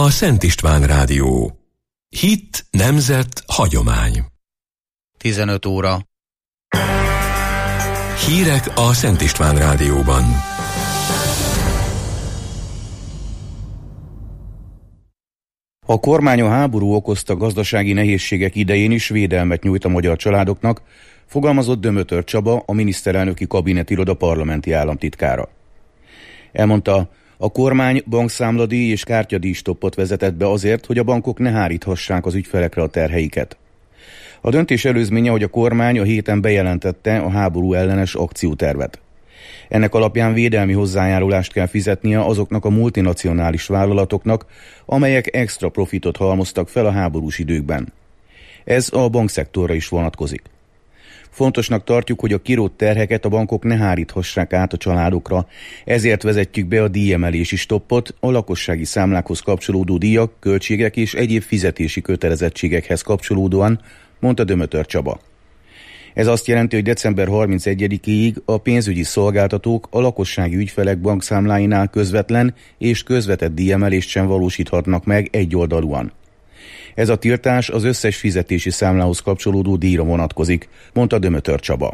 a Szent István Rádió. Hit, nemzet, hagyomány. 15 óra. Hírek a Szent István Rádióban. A kormány a háború okozta gazdasági nehézségek idején is védelmet nyújt a magyar családoknak, fogalmazott Dömötör Csaba, a miniszterelnöki kabinetiroda parlamenti államtitkára. Elmondta, a kormány bankszámladíj és kártyadíj stoppot vezetett be azért, hogy a bankok ne háríthassák az ügyfelekre a terheiket. A döntés előzménye, hogy a kormány a héten bejelentette a háború ellenes akciótervet. Ennek alapján védelmi hozzájárulást kell fizetnie azoknak a multinacionális vállalatoknak, amelyek extra profitot halmoztak fel a háborús időkben. Ez a bankszektorra is vonatkozik. Fontosnak tartjuk, hogy a kirótt terheket a bankok ne háríthassák át a családokra, ezért vezetjük be a díjemelési stoppot a lakossági számlákhoz kapcsolódó díjak, költségek és egyéb fizetési kötelezettségekhez kapcsolódóan, mondta Dömötör Csaba. Ez azt jelenti, hogy december 31-ig a pénzügyi szolgáltatók a lakossági ügyfelek bankszámláinál közvetlen és közvetett díjemelést sem valósíthatnak meg egyoldalúan. Ez a tiltás az összes fizetési számlához kapcsolódó díjra vonatkozik, mondta Dömötör Csaba.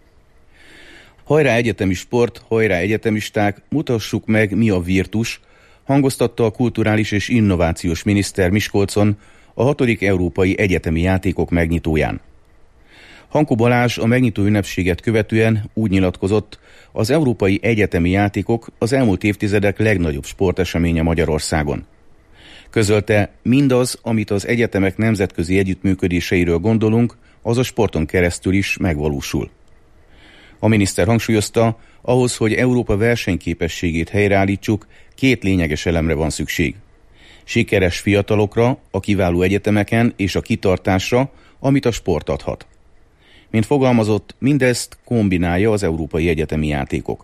Hajrá egyetemi sport, hajrá egyetemisták, mutassuk meg, mi a virtus, hangoztatta a kulturális és innovációs miniszter Miskolcon a 6. Európai Egyetemi Játékok megnyitóján. Hankó Balázs a megnyitó ünnepséget követően úgy nyilatkozott, az Európai Egyetemi Játékok az elmúlt évtizedek legnagyobb sporteseménye Magyarországon. Közölte, mindaz, amit az egyetemek nemzetközi együttműködéseiről gondolunk, az a sporton keresztül is megvalósul. A miniszter hangsúlyozta, ahhoz, hogy Európa versenyképességét helyreállítsuk, 2 lényeges elemre van szükség. Sikeres fiatalokra, a kiváló egyetemeken és a kitartásra, amit a sport adhat. Mint fogalmazott, mindezt kombinálja az Európai Egyetemi Játékok.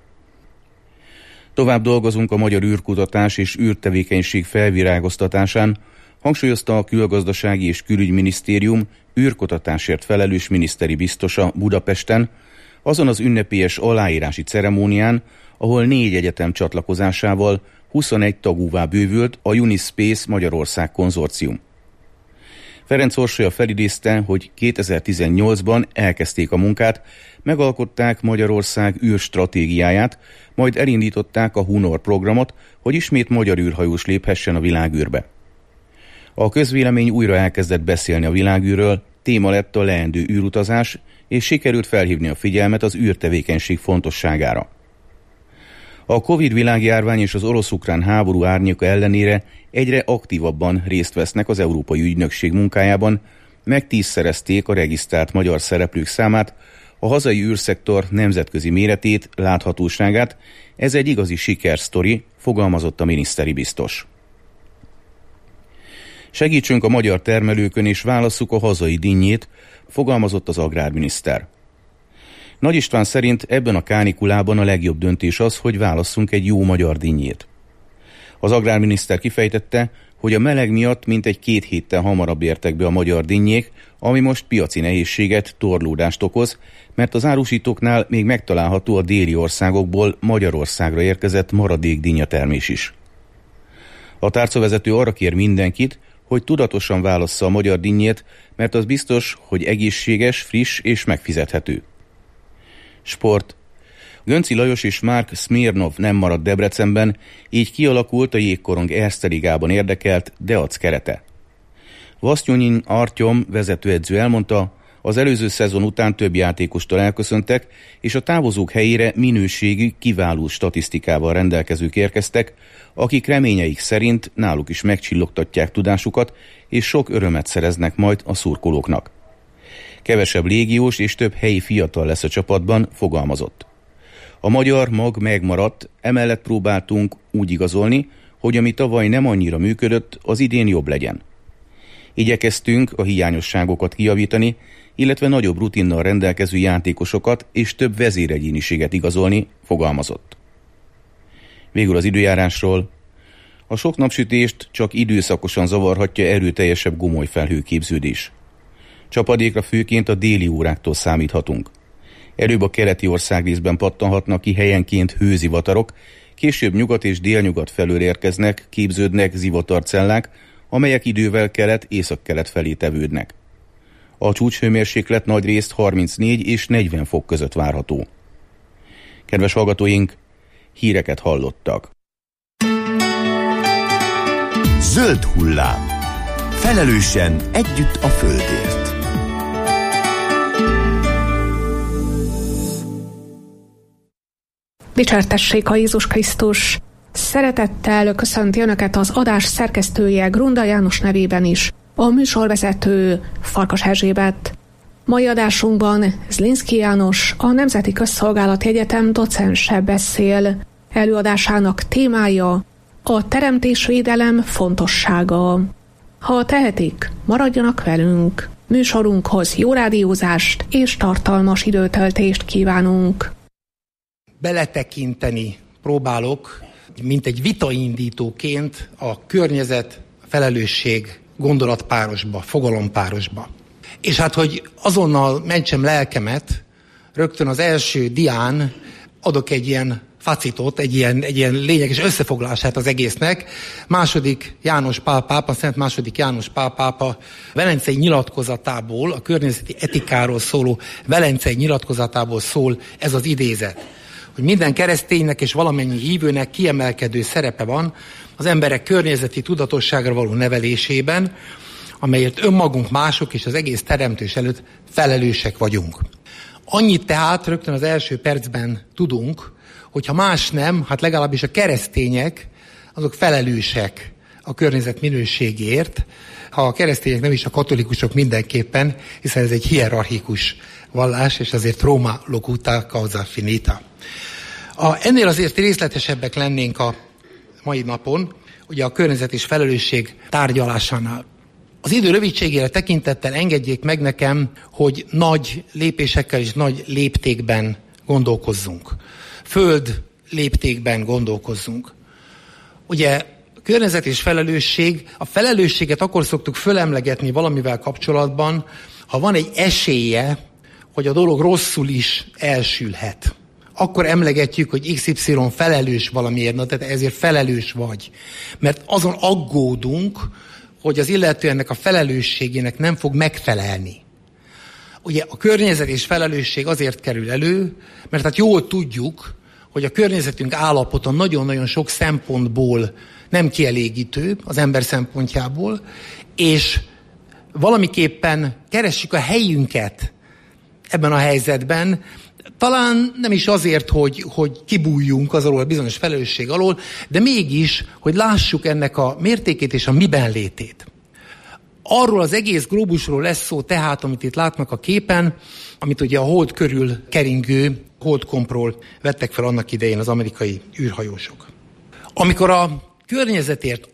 Tovább dolgozunk a magyar űrkutatás és űrtevékenység felvirágoztatásán, hangsúlyozta a Külgazdasági és Külügyminisztérium űrkutatásért felelős miniszteri biztosa Budapesten, azon az ünnepélyes aláírási ceremónián, ahol 4 egyetem csatlakozásával 21 tagúvá bővült a Unispace Magyarország konzorcium. Ferenc Orsolya felidézte, hogy 2018-ban elkezdték a munkát, megalkották Magyarország űrstratégiáját, majd elindították a Hunor programot, hogy ismét magyar űrhajós léphessen a világűrbe. A közvélemény újra elkezdett beszélni a világűrről, téma lett a leendő űrutazás, és sikerült felhívni a figyelmet az űrtevékenység fontosságára. A Covid világjárvány és az orosz-ukrán háború árnyéka ellenére egyre aktívabban részt vesznek az Európai Ügynökség munkájában, meg-10-szerezték a regisztrált magyar szereplők számát, a hazai űrszektor nemzetközi méretét, láthatóságát, ez egy igazi sikersztori, fogalmazott a miniszteri biztos. Segítsünk a magyar termelőkön és válasszuk a hazai dinnyét, fogalmazott az agrárminiszter. Nagy István szerint ebben a kánikulában a legjobb döntés az, hogy válasszunk egy jó magyar dinnyét. Az agrárminiszter kifejtette, hogy a meleg miatt mintegy 2 héttel hamarabb értek be a magyar dinnyék, ami most piaci nehézséget, torlódást okoz, mert az árusítóknál még megtalálható a déli országokból Magyarországra érkezett maradék dinnyatermés is. A tárcavezető arra kér mindenkit, hogy tudatosan válassza a magyar dinnyét, mert az biztos, hogy egészséges, friss és megfizethető. Sport. Gönci Lajos és Mark Smirnov nem maradt Debrecenben, így kialakult a jégkorong Erste Ligában érdekelt Deac kerete. Vasztyonyin Artyom vezetőedző elmondta, az előző szezon után több játékostól elköszöntek, és a távozók helyére minőségű, kiváló statisztikával rendelkezők érkeztek, akik reményeik szerint náluk is megcsillogtatják tudásukat, és sok örömet szereznek majd a szurkolóknak. Kevesebb légiós és több helyi fiatal lesz a csapatban, fogalmazott. A magyar mag megmaradt, emellett próbáltunk úgy igazolni, hogy ami tavaly nem annyira működött, az idén jobb legyen. Igyekeztünk a hiányosságokat kijavítani, illetve nagyobb rutinnal rendelkező játékosokat és több vezéregyéniséget igazolni, fogalmazott. Végül az időjárásról. A sok napsütést csak időszakosan zavarhatja erőteljesebb gomolyfelhő képződés. Csapadékra főként a déli óráktól számíthatunk. Előbb a keleti országrészben pattanhatnak ki helyenként hőzivatarok, Később nyugat és délnyugat felől érkeznek, képződnek zivatarcellák, amelyek idővel kelet-észak-kelet felé tevődnek. A csúcshőmérséklet nagyrészt 34 és 40 fok között várható. Kedves hallgatóink, híreket hallottak. Zöld hullám. Felelősen együtt a földért. Dicsértessék a Jézus Krisztus! Szeretettel köszönti Önöket az adás szerkesztője Grunda János nevében is, a műsorvezető Farkas Erzsébet. Mai adásunkban Zlinszky János, a Nemzeti Közszolgálati Egyetem docense beszél. Előadásának témája a teremtésvédelem fontossága. Ha tehetik, maradjanak velünk. Műsorunkhoz jó rádiózást és tartalmas időtöltést kívánunk. Beletekinteni próbálok, mint egy vitaindítóként a környezet, felelősség gondolatpárosba, fogalompárosba. És hát, hogy azonnal mentsem lelkemet, rögtön az első dián adok egy ilyen facitot, egy ilyen lényeges összefoglalását az egésznek. Második János Pál pápa, Szent második János Pál pápa velencei nyilatkozatából, a környezeti etikáról szóló velencei nyilatkozatából szól ez az idézet. Hogy minden kereszténynek és valamennyi hívőnek kiemelkedő szerepe van az emberek környezeti tudatosságra való nevelésében, amelyért önmagunk, mások és az egész teremtés előtt felelősek vagyunk. Annyit tehát rögtön az első percben tudunk, hogyha más nem, hát legalábbis a keresztények, azok felelősek a környezet minőségért, ha a keresztények nem is, a katolikusok mindenképpen, hiszen ez egy hierarchikus vallás, és azért Roma locuta causa finita. Ennél azért részletesebbek lennénk a mai napon, ugye a környezet és felelősség tárgyalásánál. Az idő rövidségére tekintettel engedjék meg nekem, hogy nagy lépésekkel és nagy léptékben gondolkozzunk. Föld léptékben gondolkozzunk. Ugye környezet és felelősség, a felelősséget akkor szoktuk fölemlegetni valamivel kapcsolatban, ha van egy esélye, hogy a dolog rosszul is elsülhet. Akkor emlegetjük, hogy XY felelős valamiért, na, tehát ezért felelős vagy. Mert azon aggódunk, hogy az illető ennek a felelősségének nem fog megfelelni. Ugye a környezet és felelősség azért kerül elő, mert hát jól tudjuk, hogy a környezetünk állapota nagyon-nagyon sok szempontból nem kielégítő az ember szempontjából, és valamiképpen keressük a helyünket ebben a helyzetben, talán nem is azért, hogy kibújjunk az alól, a bizonyos felelősség alól, de mégis, hogy lássuk ennek a mértékét és a miben létét. Arról az egész glóbusról lesz szó tehát, amit itt látnak a képen, amit ugye a hold körül keringő holdkompról vettek fel annak idején az amerikai űrhajósok. Amikor a környezetért,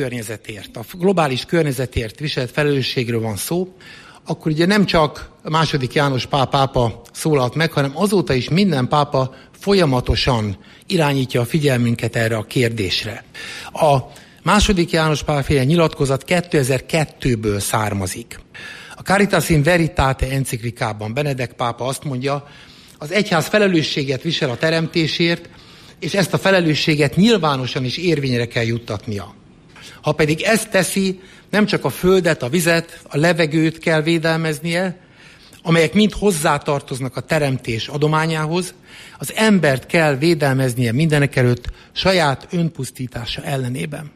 a globális környezetért viselt felelősségről van szó, akkor ugye nem csak a második János Pál pápa szólalt meg, hanem azóta is minden pápa folyamatosan irányítja a figyelmünket erre a kérdésre. A második János Pál féle nyilatkozat 2002-ből származik. A Caritas in Veritate enciklikában Benedek pápa azt mondja, az egyház felelősséget visel a teremtésért, és ezt a felelősséget nyilvánosan is érvényre kell juttatnia. Ha pedig ezt teszi, nem csak a földet, a vizet, a levegőt kell védelmeznie, amelyek mind hozzátartoznak a teremtés adományához, az embert kell védelmeznie mindenekelőtt saját önpusztítása ellenében.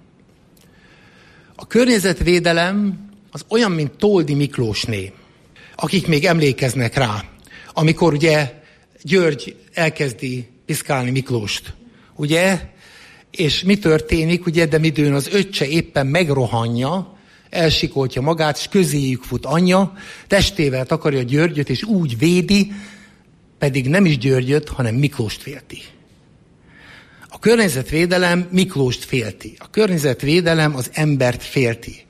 A környezetvédelem az olyan, mint Toldi Miklósné, akik még emlékeznek rá, amikor ugye György elkezdi piszkálni Miklóst, ugye? És mi történik, ugye, de midőn az öccse éppen megrohanja, elsikoltja magát, és közéjük fut anyja, testével takarja Györgyöt, és úgy védi, pedig nem is Györgyöt, hanem Miklóst félti. A környezetvédelem Miklóst félti. A környezetvédelem az embert félti.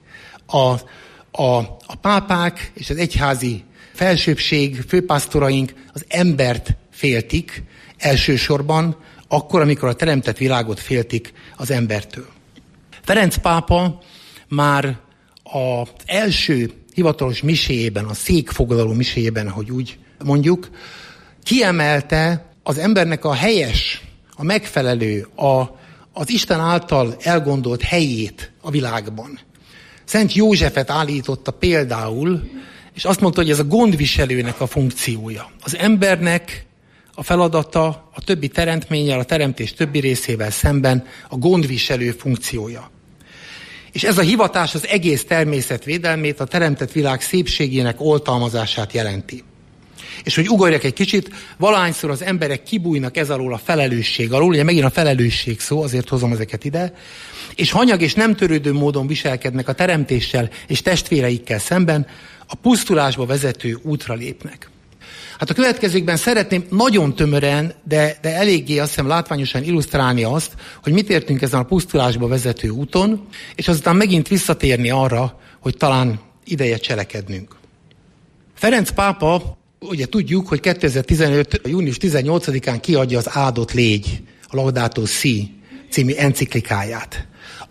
A pápák és az egyházi felsőbbség, főpásztoraink az embert féltik elsősorban, akkor, amikor a teremtett világot féltik az embertől. Ferenc pápa már az első hivatalos miséjében, a székfoglaló miséjében, hogy úgy mondjuk, kiemelte az embernek a helyes, a megfelelő, az Isten által elgondolt helyét a világban. Szent Józsefet állította például, és azt mondta, hogy ez a gondviselőnek a funkciója. Az embernek a feladata a többi teremtménnyel, a teremtés többi részével szemben a gondviselő funkciója. És ez a hivatás az egész természet védelmét, a teremtett világ szépségének oltalmazását jelenti. És hogy ugorjak egy kicsit, valahányszor az emberek kibújnak ez alól a felelősség alól, ugye megint a felelősség szó, azért hozom ezeket ide, és hanyag és nem törődő módon viselkednek a teremtéssel és testvéreikkel szemben, a pusztulásba vezető útra lépnek. Hát a következőkben szeretném nagyon tömören, de eléggé azt hiszem látványosan illusztrálni azt, hogy mit értünk ezen a pusztulásba vezető úton, és azután megint visszatérni arra, hogy talán ideje cselekednünk. Ferenc pápa, ugye tudjuk, hogy 2015. június 18-án kiadja az Áldott légy, a Laudato Si című enciklikáját,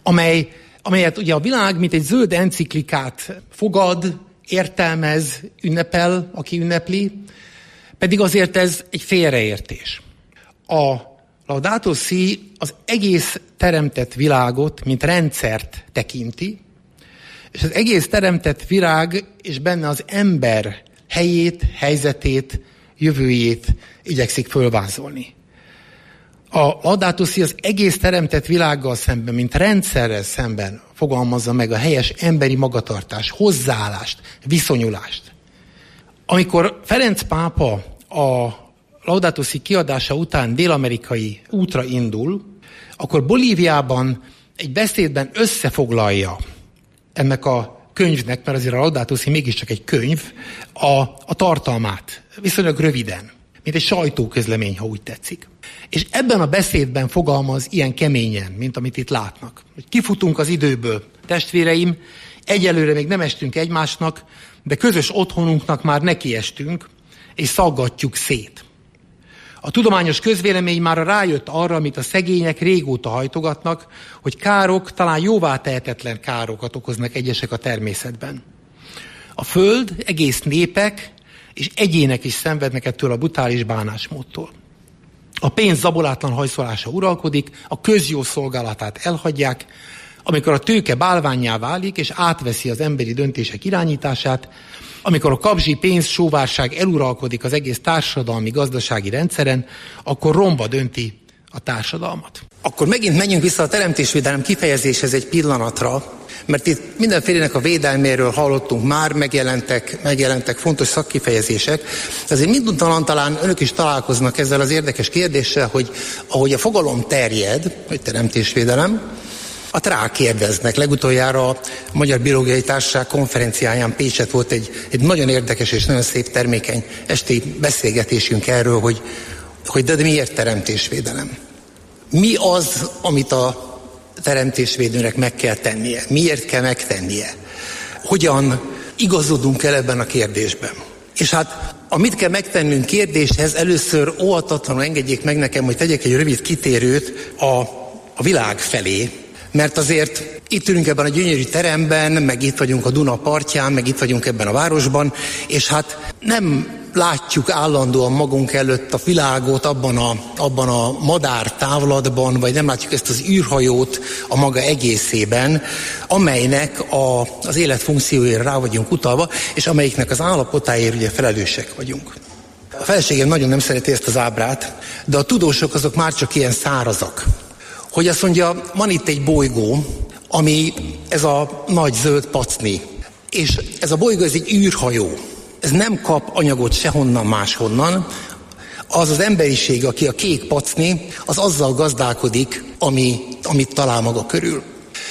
amelyet ugye a világ, mint egy zöld enciklikát fogad, értelmez, ünnepel, aki ünnepli, pedig azért ez egy félreértés. A Laudato Si az egész teremtett világot, mint rendszert tekinti, és az egész teremtett világ, és benne az ember helyét, helyzetét, jövőjét igyekszik fölvázolni. A Laudato Si az egész teremtett világgal szemben, mint rendszerrel szemben fogalmazza meg a helyes emberi magatartás, hozzáállást, viszonyulást. Amikor Ferenc pápa a Laudato Si kiadása után dél-amerikai útra indul, akkor Bolíviában egy beszédben összefoglalja ennek a könyvnek, mert azért a Laudato Si mégiscsak egy könyv, a tartalmát, viszonylag röviden, mint egy sajtóközlemény, ha úgy tetszik. És ebben a beszédben fogalmaz ilyen keményen, mint amit itt látnak. Hogy kifutunk az időből, testvéreim, egyelőre még nem estünk egymásnak, de közös otthonunknak már nekiestünk, és szaggatjuk szét. A tudományos közvélemény már rájött arra, amit a szegények régóta hajtogatnak, hogy károk, talán jóvá tehetetlen károkat okoznak egyesek a természetben. A Föld, egész népek és egyének is szenvednek ettől a brutális bánásmódtól. A pénz zabolátlan hajszolása uralkodik, a közjó szolgálatát elhagyják, amikor a tőke bálvánnyá válik és átveszi az emberi döntések irányítását, amikor a kapzsi pénzsóvárság eluralkodik az egész társadalmi, gazdasági rendszeren, akkor romba dönti a társadalmat. Akkor megint menjünk vissza a teremtésvédelem kifejezéshez egy pillanatra, mert itt mindenfélének a védelméről hallottunk már, megjelentek fontos szakkifejezések. Azért minduntalan talán önök is találkoznak ezzel az érdekes kérdéssel, hogy ahogy a fogalom terjed, hogy teremtésvédelem, rákérdeznek. Legutoljára a Magyar Biológiai Társaság konferenciáján Pécset volt egy nagyon érdekes és nagyon szép termékeny esti beszélgetésünk erről, hogy de miért teremtésvédelem? Mi az, amit a teremtésvédőnek meg kell tennie? Miért kell megtennie? Hogyan igazodunk el ebben a kérdésben? És hát amit kell megtennünk kérdéshez, először óhatatlanul engedjék meg nekem, hogy tegyek egy rövid kitérőt a világ felé, mert azért itt ülünk ebben a gyönyörű teremben, meg itt vagyunk a Duna partján, meg itt vagyunk ebben a városban, és hát nem látjuk állandóan magunk előtt a világot abban a madár távlatban, vagy nem látjuk ezt az űrhajót a maga egészében, amelynek az élet funkciójára rá vagyunk utalva, és amelyiknek az állapotáért ugye felelősek vagyunk. A feleségem nagyon nem szereti ezt az ábrát, de a tudósok azok már csak ilyen szárazak. Hogy azt mondja, van itt egy bolygó, ami ez a nagy zöld pacni, és ez a bolygó, ez egy űrhajó. Ez nem kap anyagot sehonnan máshonnan. Az az emberiség, aki a kék pacni, az azzal gazdálkodik, amit talál maga körül.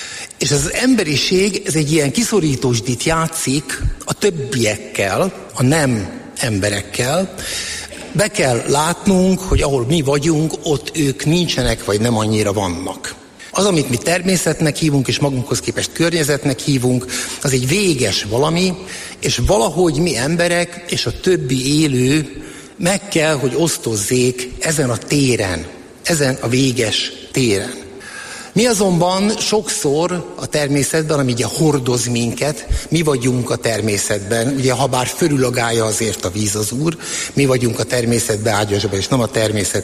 És ez az emberiség, ez egy ilyen kiszorítósdit játszik a többiekkel, a nem emberekkel. Be kell látnunk, hogy ahol mi vagyunk, ott ők nincsenek, vagy nem annyira vannak. Az, amit mi természetnek hívunk, és magunkhoz képest környezetnek hívunk, az egy véges valami, és valahogy mi emberek és a többi élő meg kell, hogy osztozzék ezen a téren, ezen a véges téren. Mi azonban sokszor a természetben, ami ugye hordoz minket, mi vagyunk a természetben, ugye ha bár fölülagálja azért a víz az Úr, mi vagyunk a természetben ágyasban, és nem a természet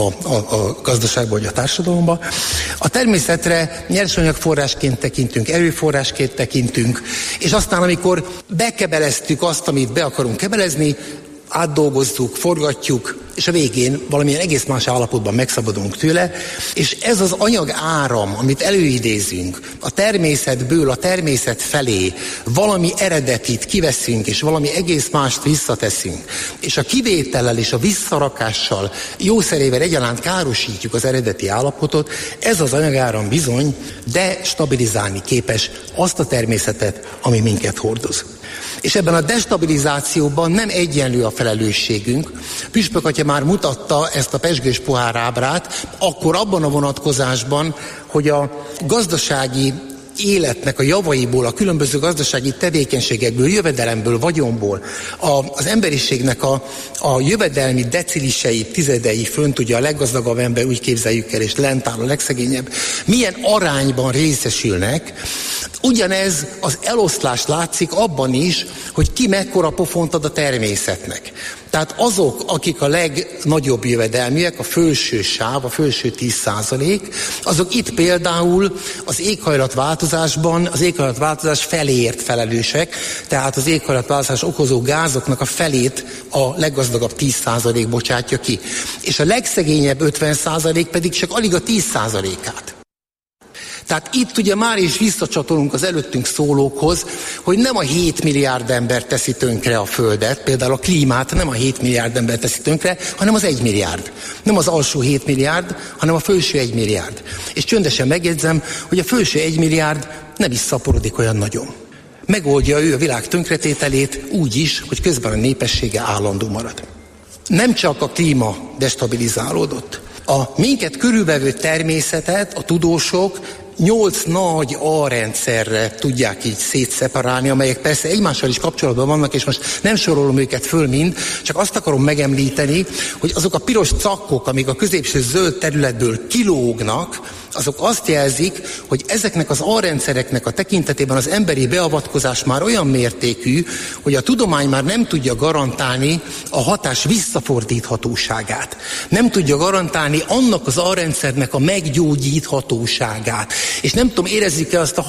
a gazdaságban vagy a társadalomban. A természetre nyersanyagforrásként tekintünk, erőforrásként tekintünk, és aztán amikor bekebeleztük azt, amit be akarunk kebelezni, átdolgozzuk, forgatjuk, és a végén valamilyen egész más állapotban megszabadulunk tőle, és ez az anyag áram, amit előidézünk, a természetből a természet felé valami eredetit kiveszünk, és valami egész mást visszateszünk, és a kivétellel és a visszarakással jószerével egyaránt károsítjuk az eredeti állapotot, ez az anyagáram bizony destabilizálni képes azt a természetet, ami minket hordoz. És ebben a destabilizációban nem egyenlő a felelősségünk. Püspök atya már mutatta ezt a pezsgős pohár ábrát, akkor abban a vonatkozásban, hogy a gazdasági életnek a javaiból, a különböző gazdasági tevékenységekből, jövedelemből, vagyonból, az emberiségnek a jövedelmi decilisei, tizedei fönt, ugye a leggazdagabb ember úgy képzeljük el, és lent áll a legszegényebb, milyen arányban részesülnek. Ugyanez az eloszlás látszik abban is, hogy ki mekkora pofont ad a természetnek. Tehát azok, akik a legnagyobb jövedelműek, a felső sáv, a felső 10%, azok itt például az éghajlatváltozásban, az éghajlatváltozás feléért felelősek, tehát az éghajlatváltozás okozó gázoknak a felét a leggazdagabb 10% bocsátja ki. És a legszegényebb 50% pedig csak alig a 10%-át. Tehát itt ugye már is visszacsatolunk az előttünk szólókhoz, hogy nem a 7 milliárd ember teszi tönkre a Földet, például a klímát nem a 7 milliárd ember teszi tönkre, hanem az 1 milliárd. Nem az alsó 7 milliárd, hanem a felső 1 milliárd. És csöndesen megjegyzem, hogy a felső 1 milliárd nem is szaporodik olyan nagyon. Megoldja ő a világ tönkretételét úgy is, hogy közben a népessége állandó marad. Nem csak a klíma destabilizálódott. A minket körülvevő természetet a tudósok 8 nagy alrendszerre tudják így szétszeparálni, amelyek persze egymással is kapcsolatban vannak, és most nem sorolom őket föl mind, csak azt akarom megemlíteni, hogy azok a piros cakkok, amik a középső zöld területből kilógnak, azok azt jelzik, hogy ezeknek az alrendszereknek a tekintetében az emberi beavatkozás már olyan mértékű, hogy a tudomány már nem tudja garantálni a hatás visszafordíthatóságát. Nem tudja garantálni annak az alrendszernek a meggyógyíthatóságát. És nem tudom, érezzük-e azt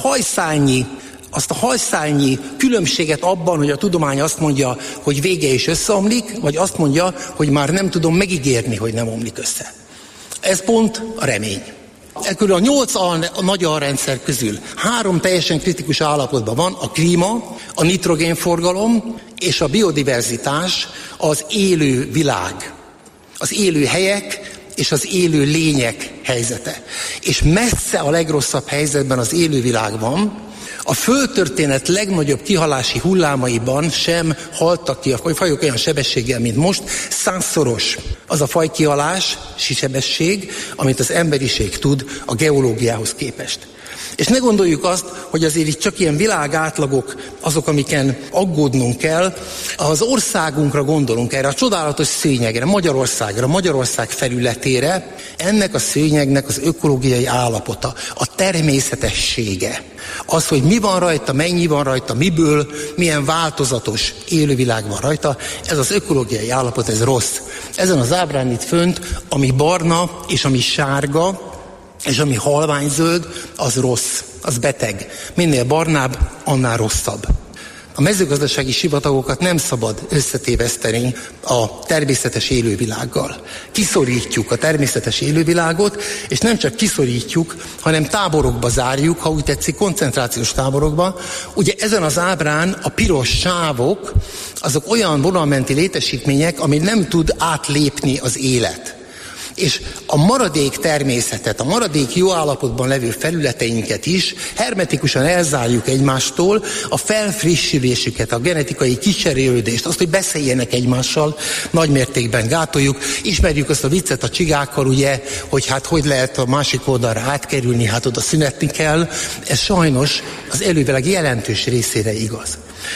a hajszálnyi különbséget abban, hogy a tudomány azt mondja, hogy vége és összeomlik, vagy azt mondja, hogy már nem tudom megígérni, hogy nem omlik össze. Ez pont a remény. Ekkor a 8 nagy alrendszer közül 3 teljesen kritikus állapotban van, a klíma, a nitrogénforgalom és a biodiverzitás, az élő világ, az élő helyek és az élő lények helyzete. És messze a legrosszabb helyzetben az élővilág van. A földtörténet legnagyobb kihalási hullámaiban sem haltak ki a fajok olyan sebességgel, mint most. 100-szoros az a fajkihalás, sebesség, amit az emberiség tud a geológiához képest. És ne gondoljuk azt, hogy azért itt csak ilyen világátlagok azok, amiken aggódnunk kell. Az országunkra gondolunk, erre a csodálatos szőnyegre, Magyarországra, Magyarország felületére, ennek a szőnyegnek az ökológiai állapota, a természetessége. Az, hogy mi van rajta, mennyi van rajta, miből, milyen változatos élővilág van rajta, ez az ökológiai állapot, ez rossz. Ezen az ábrán itt fönt, ami barna és ami sárga, és ami halványzöld, az rossz, az beteg. Minél barnább, annál rosszabb. A mezőgazdasági sivatagokat nem szabad összetéveszteni a természetes élővilággal. Kiszorítjuk a természetes élővilágot, és nem csak kiszorítjuk, hanem táborokba zárjuk, ha úgy tetszik, koncentrációs táborokba. Ugye ezen az ábrán a piros sávok, azok olyan vonalmenti létesítmények, ami nem tud átlépni az élet. És a maradék természetet, a maradék jó állapotban levő felületeinket is hermetikusan elzárjuk egymástól, a felfrissülésüket, a genetikai kicserélődést, azt, hogy beszéljenek egymással, nagymértékben gátoljuk. Ismerjük azt a viccet a csigákkal, ugye, hogy hát hogy lehet a másik oldalra átkerülni, hát oda szünetni kell. Ez sajnos az élővilág jelentős részére igaz.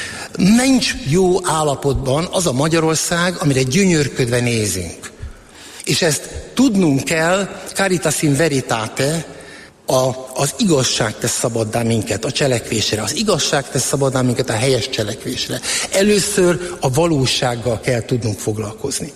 Nincs jó állapotban az a Magyarország, amire gyönyörködve nézünk. És ezt tudnunk kell, caritas in veritate, Az igazság tesz szabaddá minket a cselekvésre, az igazság tesz szabaddá minket a helyes cselekvésre. Először a valósággal kell tudnunk foglalkozni.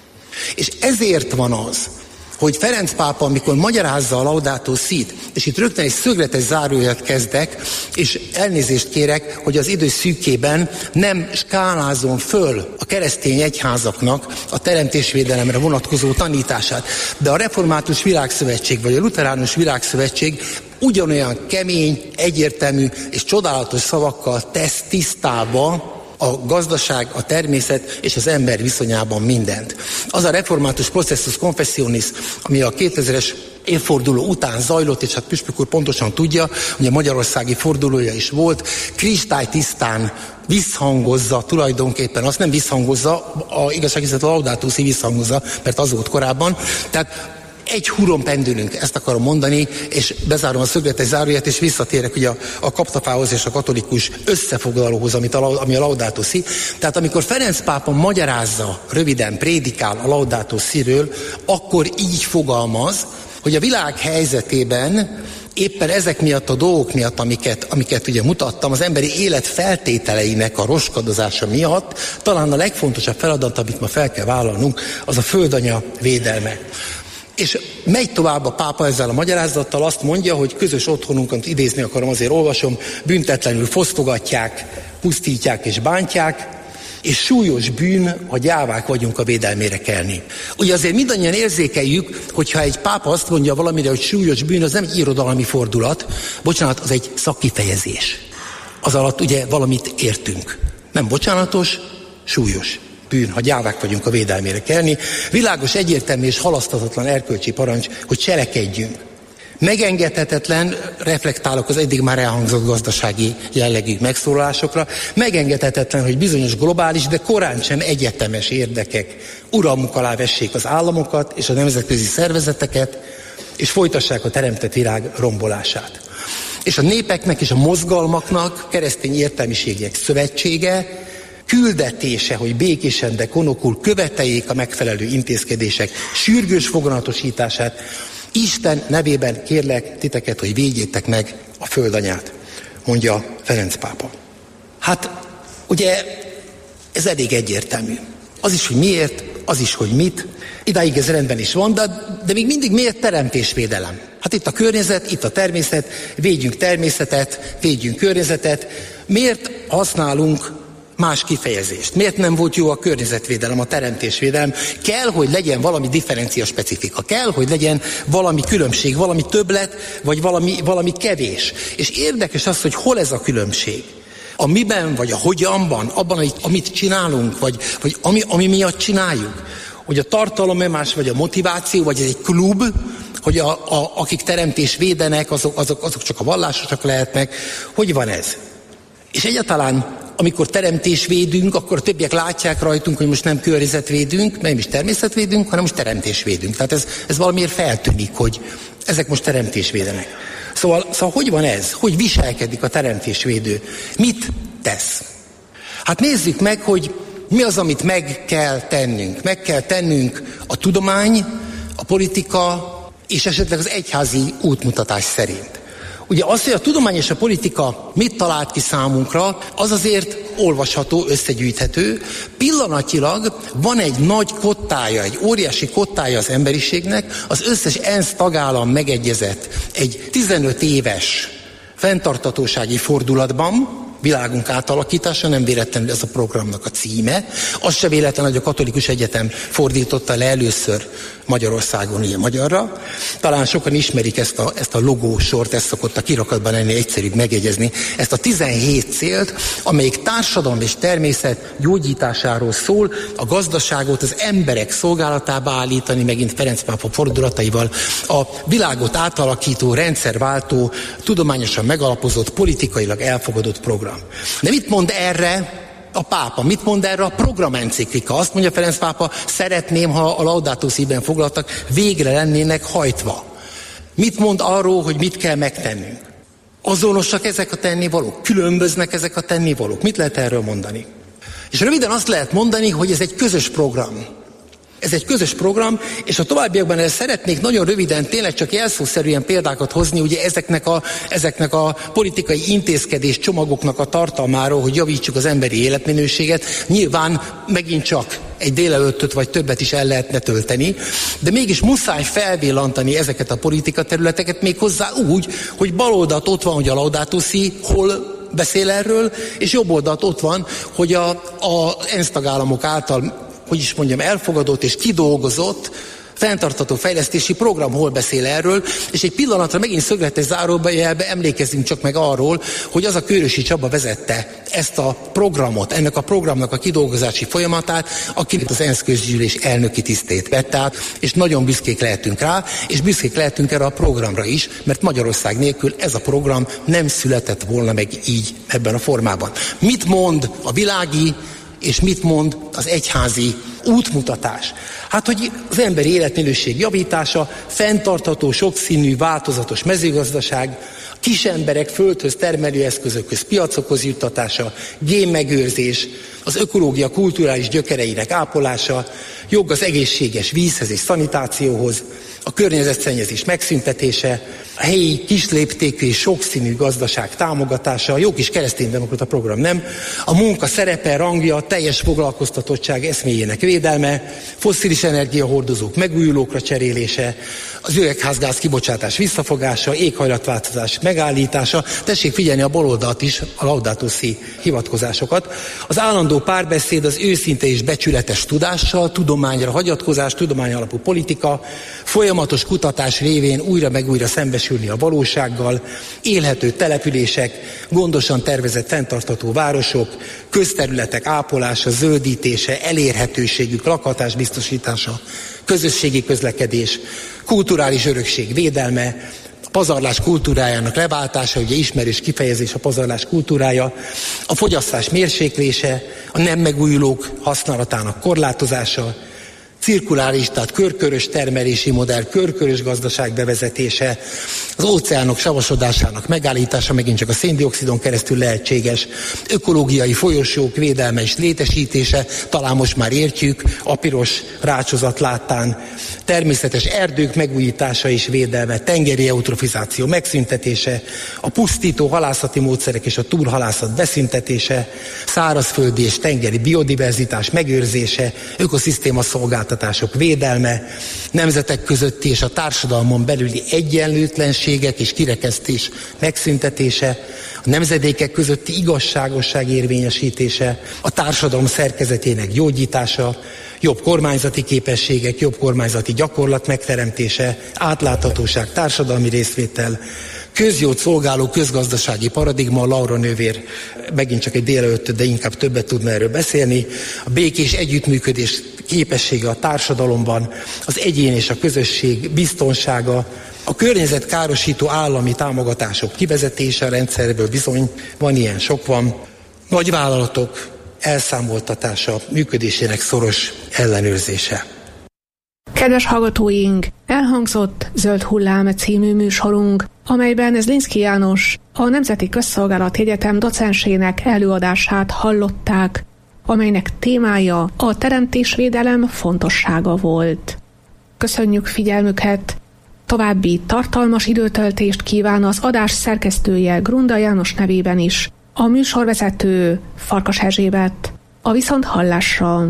És ezért van az, hogy Ferenc pápa, amikor magyarázza a Laudato Sit, és itt rögtön egy szögletes zárójelet kezdek, és elnézést kérek, hogy az idő szűkében nem skálázom föl a keresztény egyházaknak a teremtésvédelemre vonatkozó tanítását. De a Református Világszövetség, vagy a Lutheránus Világszövetség ugyanolyan kemény, egyértelmű és csodálatos szavakkal tesz tisztába a gazdaság, a természet és az ember viszonyában mindent. Az a református processus confessionis, ami a 2000-es évforduló után zajlott, és hát Püspök úr pontosan tudja, hogy a magyarországi fordulója is volt, kristálytisztán visszhangozza tulajdonképpen, azt nem visszhangozza, a igazságügyet a Laudato Si visszhangozza, mert az volt korábban. Tehát egy húron pendülünk, ezt akarom mondani, és bezárom a szögletes záróját, és visszatérek ugye a kaptafához és a katolikus összefoglalóhoz, ami a Laudato Si. Tehát amikor Ferenc pápa magyarázza, röviden prédikál a Laudato Si-ről, akkor így fogalmaz, hogy a világ helyzetében éppen ezek miatt a dolgok miatt, amiket ugye mutattam, az emberi élet feltételeinek a roskadozása miatt talán a legfontosabb feladat, amit ma fel kell vállalnunk, az a földanya védelme. És megy tovább a pápa ezzel a magyarázattal, azt mondja, hogy közös otthonunkat idézni akarom, azért olvasom, büntetlenül fosztogatják, pusztítják és bántják, és súlyos bűn, ha gyávák vagyunk a védelmére kelni. Ugye azért mindannyian érzékeljük, hogyha egy pápa azt mondja valamire, hogy súlyos bűn, az nem egy irodalmi fordulat, bocsánat, az egy szakkifejezés. Az alatt ugye valamit értünk. Nem bocsánatos, súlyos bűn, ha gyávák vagyunk a védelmére kelni. Világos, egyértelmű és halaszthatatlan erkölcsi parancs, hogy cselekedjünk. Megengedhetetlen, reflektálok az eddig már elhangzott gazdasági jellegű megszólalásokra, megengedhetetlen, hogy bizonyos globális, de korán sem egyetemes érdekek uralmuk alá vessék az államokat és a nemzetközi szervezeteket, és folytassák a teremtett világ rombolását. És a népeknek és a mozgalmaknak, keresztény értelmiségek szövetsége, küldetése, hogy békésen, de konokul követeljék a megfelelő intézkedések sürgős foganatosítását. Isten nevében kérlek titeket, hogy védjétek meg a földanyát, mondja Ferenc pápa. Hát, ugye ez elég egyértelmű. Az is, hogy miért, az is, hogy mit. Idáig ez rendben is van, de még mindig miért teremtésvédelem? Hát itt a környezet, itt a természet, védjünk természetet, védjünk környezetet. Miért használunk más kifejezést? Miért nem volt jó a környezetvédelem, a teremtésvédelem? Kell, hogy legyen valami differencia specifika. Kell, hogy legyen valami különbség, valami többlet, vagy valami kevés. És érdekes az, hogy hol ez a különbség. A miben, vagy a hogyanban, abban, amit csinálunk, vagy ami miatt csináljuk. Hogy a tartalom más, vagy a motiváció, vagy ez egy klub, hogy akik teremtés védenek, azok csak a vallásosak lehetnek. Hogy van ez? És egyáltalán amikor teremtésvédünk, akkor a többiek látják rajtunk, hogy most nem környezetvédünk, nem is természetvédünk, hanem most teremtésvédünk. Tehát ez valamiért feltűnik, hogy ezek most teremtésvédenek. Szóval hogy van ez? Hogy viselkedik a teremtésvédő? Mit tesz? Hát nézzük meg, hogy mi az, amit meg kell tennünk. Meg kell tennünk a tudomány, a politika és esetleg az egyházi útmutatás szerint. Ugye az, hogy a tudomány és a politika mit talált ki számunkra, az azért olvasható, összegyűjthető. Pillanatilag van egy nagy kottája, egy óriási kottája az emberiségnek, az összes ENSZ tagállam megegyezett egy 15 éves fenntarthatósági fordulatban, világunk átalakítása, nem véletlenül ez a programnak a címe. Az se véletlen, hogy a Katolikus Egyetem fordította le először Magyarországon ilyen magyarra. Talán sokan ismerik ezt a logósort, ezt szokott a kirakatban ennél egyszerűbb megjegyezni. Ezt a 17 célt, amelyik társadalom és természet gyógyításáról szól, a gazdaságot az emberek szolgálatába állítani, megint Ferenc pápa fordulataival, a világot átalakító, rendszerváltó, tudományosan megalapozott, politikailag elfogadott program. De mit mond erre a pápa? Mit mond erre a programenciklika? Azt mondja Ferenc pápa, szeretném, ha a Laudato Si-ben foglaltak végre lennének hajtva. Mit mond arról, hogy mit kell megtennünk? Azonosak ezek a tennivalók? Különböznek ezek a tennivalók? Mit lehet erről mondani? És röviden azt lehet mondani, hogy ez egy közös program. Ez egy közös program, és a továbbiakban el szeretnék nagyon röviden, tényleg csak jelszószerűen példákat hozni, ugye ezeknek a politikai intézkedés csomagoknak a tartalmáról, hogy javítsuk az emberi életminőséget. Nyilván megint csak egy délelőttöt vagy többet is el lehetne tölteni, de mégis muszáj felvillantani ezeket a politika területeket, méghozzá úgy, hogy bal oldalt ott van, hogy a Laudato Si hol beszél erről, és jobb oldalt ott van, hogy a ENSZ tagállamok által, elfogadott és kidolgozott fenntartható fejlesztési program hol beszél erről, és egy pillanatra megint szögletes zárójelbe emlékezzünk csak meg arról, hogy az a Kőrösi Csaba vezette ezt a programot, ennek a programnak a kidolgozási folyamatát, aki az ENSZ közgyűlés elnöki tisztét vett át, és nagyon büszkék lehetünk rá, és büszkék lehetünk erre a programra is, mert Magyarország nélkül ez a program nem született volna meg így ebben a formában. Mit mond a világi, és mit mond az egyházi útmutatás? Hát, hogy az emberi életminőség javítása, fenntartható, sokszínű, változatos mezőgazdaság, kis emberek földhöz, termelőeszközökhöz, piacokhoz juttatása, génmegőrzés, az ökológia kulturális gyökereinek ápolása, jog az egészséges vízhez és szanitációhoz, a környezetszennyezés megszüntetése, a helyi kisléptékű és sokszínű gazdaság támogatása, a jó kis kereszténydemokrata program, nem? A munka szerepe, rangja, a teljes foglalkoztatottság eszméjének védelme, fosszilis energiahordozók megújulókra cserélése, az üvegházgáz kibocsátás visszafogása, éghajlatváltozás megállítása. Tessék figyelni a baloldalt is, a Laudato Si hivatkozásokat. Az állandó párbeszéd az őszinte és becsületes tudással, tudományra hagyatkozás, tudományalapú politika, folyamatos kutatás révén újra meg újra szembesülni a valósággal, élhető települések, gondosan tervezett fenntartható városok, közterületek ápolása, zöldítése, elérhetőségük, lakhatás biztosítása, közösségi közlekedés, kulturális örökség védelme, a pazarlás kultúrájának leváltása, ugye ismerős kifejezés a pazarlás kultúrája, a fogyasztás mérséklése, a nem megújulók használatának korlátozása, cirkuláris, tehát körkörös termelési modell, körkörös gazdaság bevezetése, az óceánok savasodásának megállítása, megint csak a széndioxidon keresztül lehetséges, ökológiai folyosók védelme és létesítése, talán most már értjük, a piros rácsozat láttán, természetes erdők megújítása és védelme, tengeri eutrofizáció megszüntetése, a pusztító halászati módszerek és a túlhalászat beszüntetése, szárazföldi és tengeri biodiverzitás megőrzése, ökoszisztéma szolgáltatások védelme, nemzetek közötti és a társadalmon belüli egyenlőtlenségek és kirekesztés megszüntetése, a nemzedékek közötti igazságosság érvényesítése, a társadalom szerkezetének gyógyítása, jobb kormányzati képességek, jobb kormányzati gyakorlat megteremtése, átláthatóság, társadalmi részvétel, közjót szolgáló közgazdasági paradigma, Laura nővér megint csak egy délelőtt, de inkább többet tudna erről beszélni, a békés együttműködés képessége a társadalomban, az egyén és a közösség biztonsága, a környezetkárosító állami támogatások kivezetése a rendszerből, bizony van ilyen, sok van, nagyvállalatok elszámoltatása, működésének szoros ellenőrzése. Kedves hallgatóink, elhangzott Zöld Hullám című műsorunk, amelyben Zlinszky János, a Nemzeti Közszolgálati Egyetem docensének előadását hallották, amelynek témája a teremtésvédelem fontossága volt. Köszönjük figyelmüket! További tartalmas időtöltést kíván az adás szerkesztője Grunda János nevében is, a műsorvezető Farkas Erzsébet. A viszonthallásra!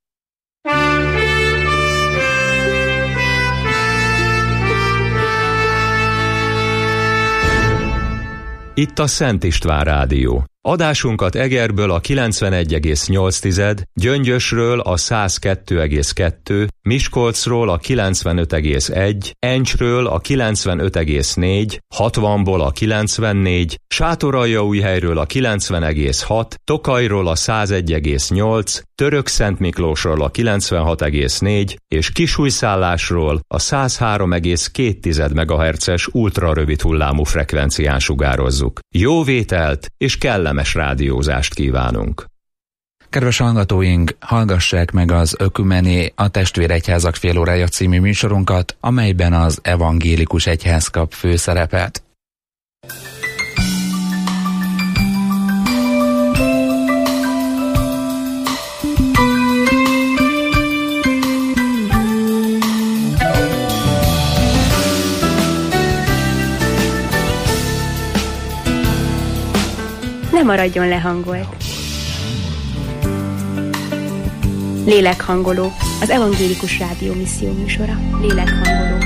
Itt a Szent István Rádió. Adásunkat Egerből a 91,8, Gyöngyösről a 102,2, Miskolcról a 95,1, Encsről a 95,4, 60-ból a 94, Sátoraljaújhelyről a 90,6, Tokajról a 101,8, Törökszentmiklósról a 96,4 és Kisújszállásról a 103,2 MHz-es ultrarövid hullámú frekvencián sugározzuk. Jó vételt és kellemes rádiózást kívánunk! Kedves hallgatóink, hallgassák meg az Ökumené, a Testvéregyházak félórája című műsorunkat, amelyben az evangélikus egyház kap főszerepet. maradjon lehangolt. Lélekhangoló, az Evangélikus Rádió misszió műsora. Lélekhangoló.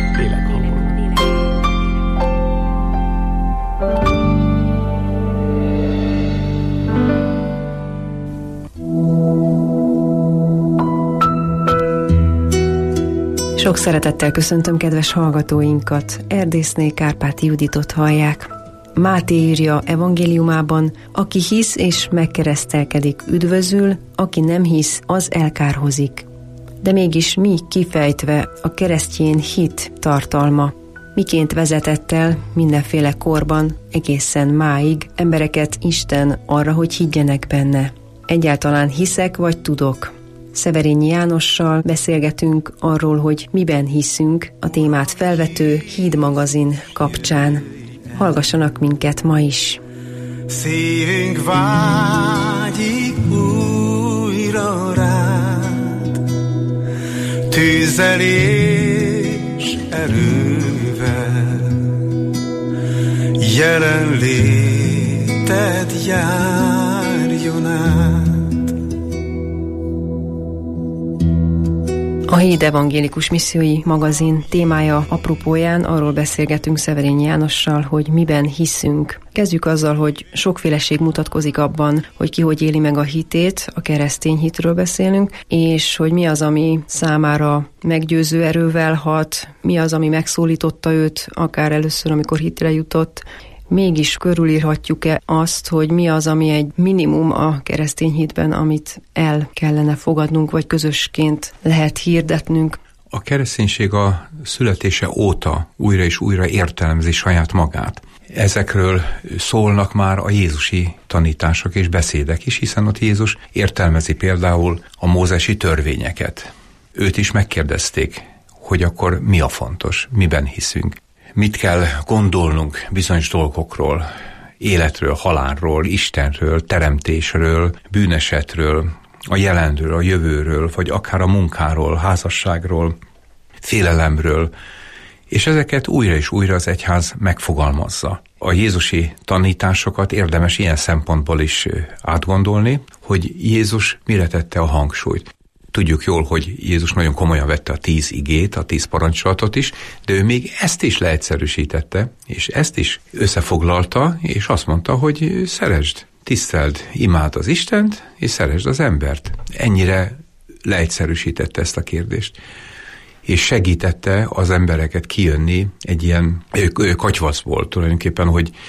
Sok szeretettel köszöntöm kedves hallgatóinkat. Erdészné Kárpáti Juditot hallják. Máté írja evangéliumában: aki hisz és megkeresztelkedik, üdvözül, aki nem hisz, az elkárhozik. De mégis mi kifejtve a keresztjén hit tartalma? Miként vezetett el mindenféle korban, egészen máig embereket Isten arra, hogy higgyenek benne? Egyáltalán hiszek vagy tudok? Szeverényi Jánossal beszélgetünk arról, hogy miben hiszünk, a témát felvető Híd magazin kapcsán. Hallgassanak minket ma is! Szívünk vágyik újra rád, tűzzel és erővel, jelenléted járjon át. A Híd evangélikus missziói magazin témája apropóján arról beszélgetünk Szeverényi Jánossal, hogy miben hiszünk. Kezdjük azzal, hogy sokféleség mutatkozik abban, hogy ki hogy éli meg a hitét, a keresztény hitről beszélünk, és hogy mi az, ami számára meggyőző erővel hat, mi az, ami megszólította őt, akár először, amikor hitre jutott. Mégis körülírhatjuk-e azt, hogy mi az, ami egy minimum a keresztény hitben, amit el kellene fogadnunk, vagy közösként lehet hirdetnünk? A kereszténység a születése óta újra és újra értelmezi saját magát. Ezekről szólnak már a jézusi tanítások és beszédek is, hiszen ott Jézus értelmezi például a mózesi törvényeket. Őt is megkérdezték, hogy akkor mi a fontos, miben hiszünk. Mit kell gondolnunk bizonyos dolgokról, életről, halálról, Istenről, teremtésről, bűnesetről, a jelenről, a jövőről, vagy akár a munkáról, házasságról, félelemről, és ezeket újra és újra az egyház megfogalmazza. A jézusi tanításokat érdemes ilyen szempontból is átgondolni, hogy Jézus mire tette a hangsúlyt. Tudjuk jól, hogy Jézus nagyon komolyan vette a 10 igét, a 10 parancsolatot is, de ő még ezt is leegyszerűsítette, és ezt is összefoglalta, és azt mondta, hogy szeresd, tiszteld, imád az Istent, és szeresd az embert. Ennyire leegyszerűsítette ezt a kérdést, és segítette az embereket kijönni egy ilyen katyvaszból tulajdonképpen,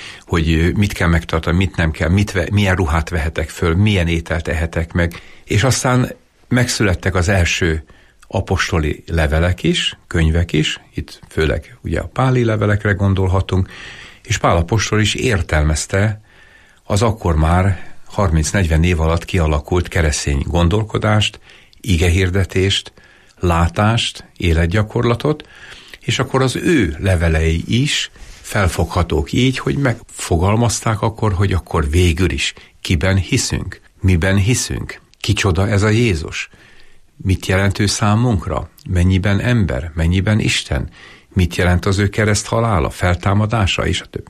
hogy mit kell megtartani, mit nem kell, milyen ruhát vehetek föl, milyen ételt ehetek meg, és aztán megszülettek az első apostoli levelek is, könyvek is, itt főleg ugye a páli levelekre gondolhatunk, és Pál apostol is értelmezte az akkor már 30-40 év alatt kialakult keresztény gondolkodást, igehirdetést, látást, életgyakorlatot, és akkor az ő levelei is felfoghatók így, hogy megfogalmazták akkor, hogy akkor végül is kiben hiszünk, miben hiszünk. Kicsoda ez a Jézus? Mit jelent ő számunkra? Mennyiben ember? Mennyiben Isten? Mit jelent az ő kereszt halála, feltámadása, és a több?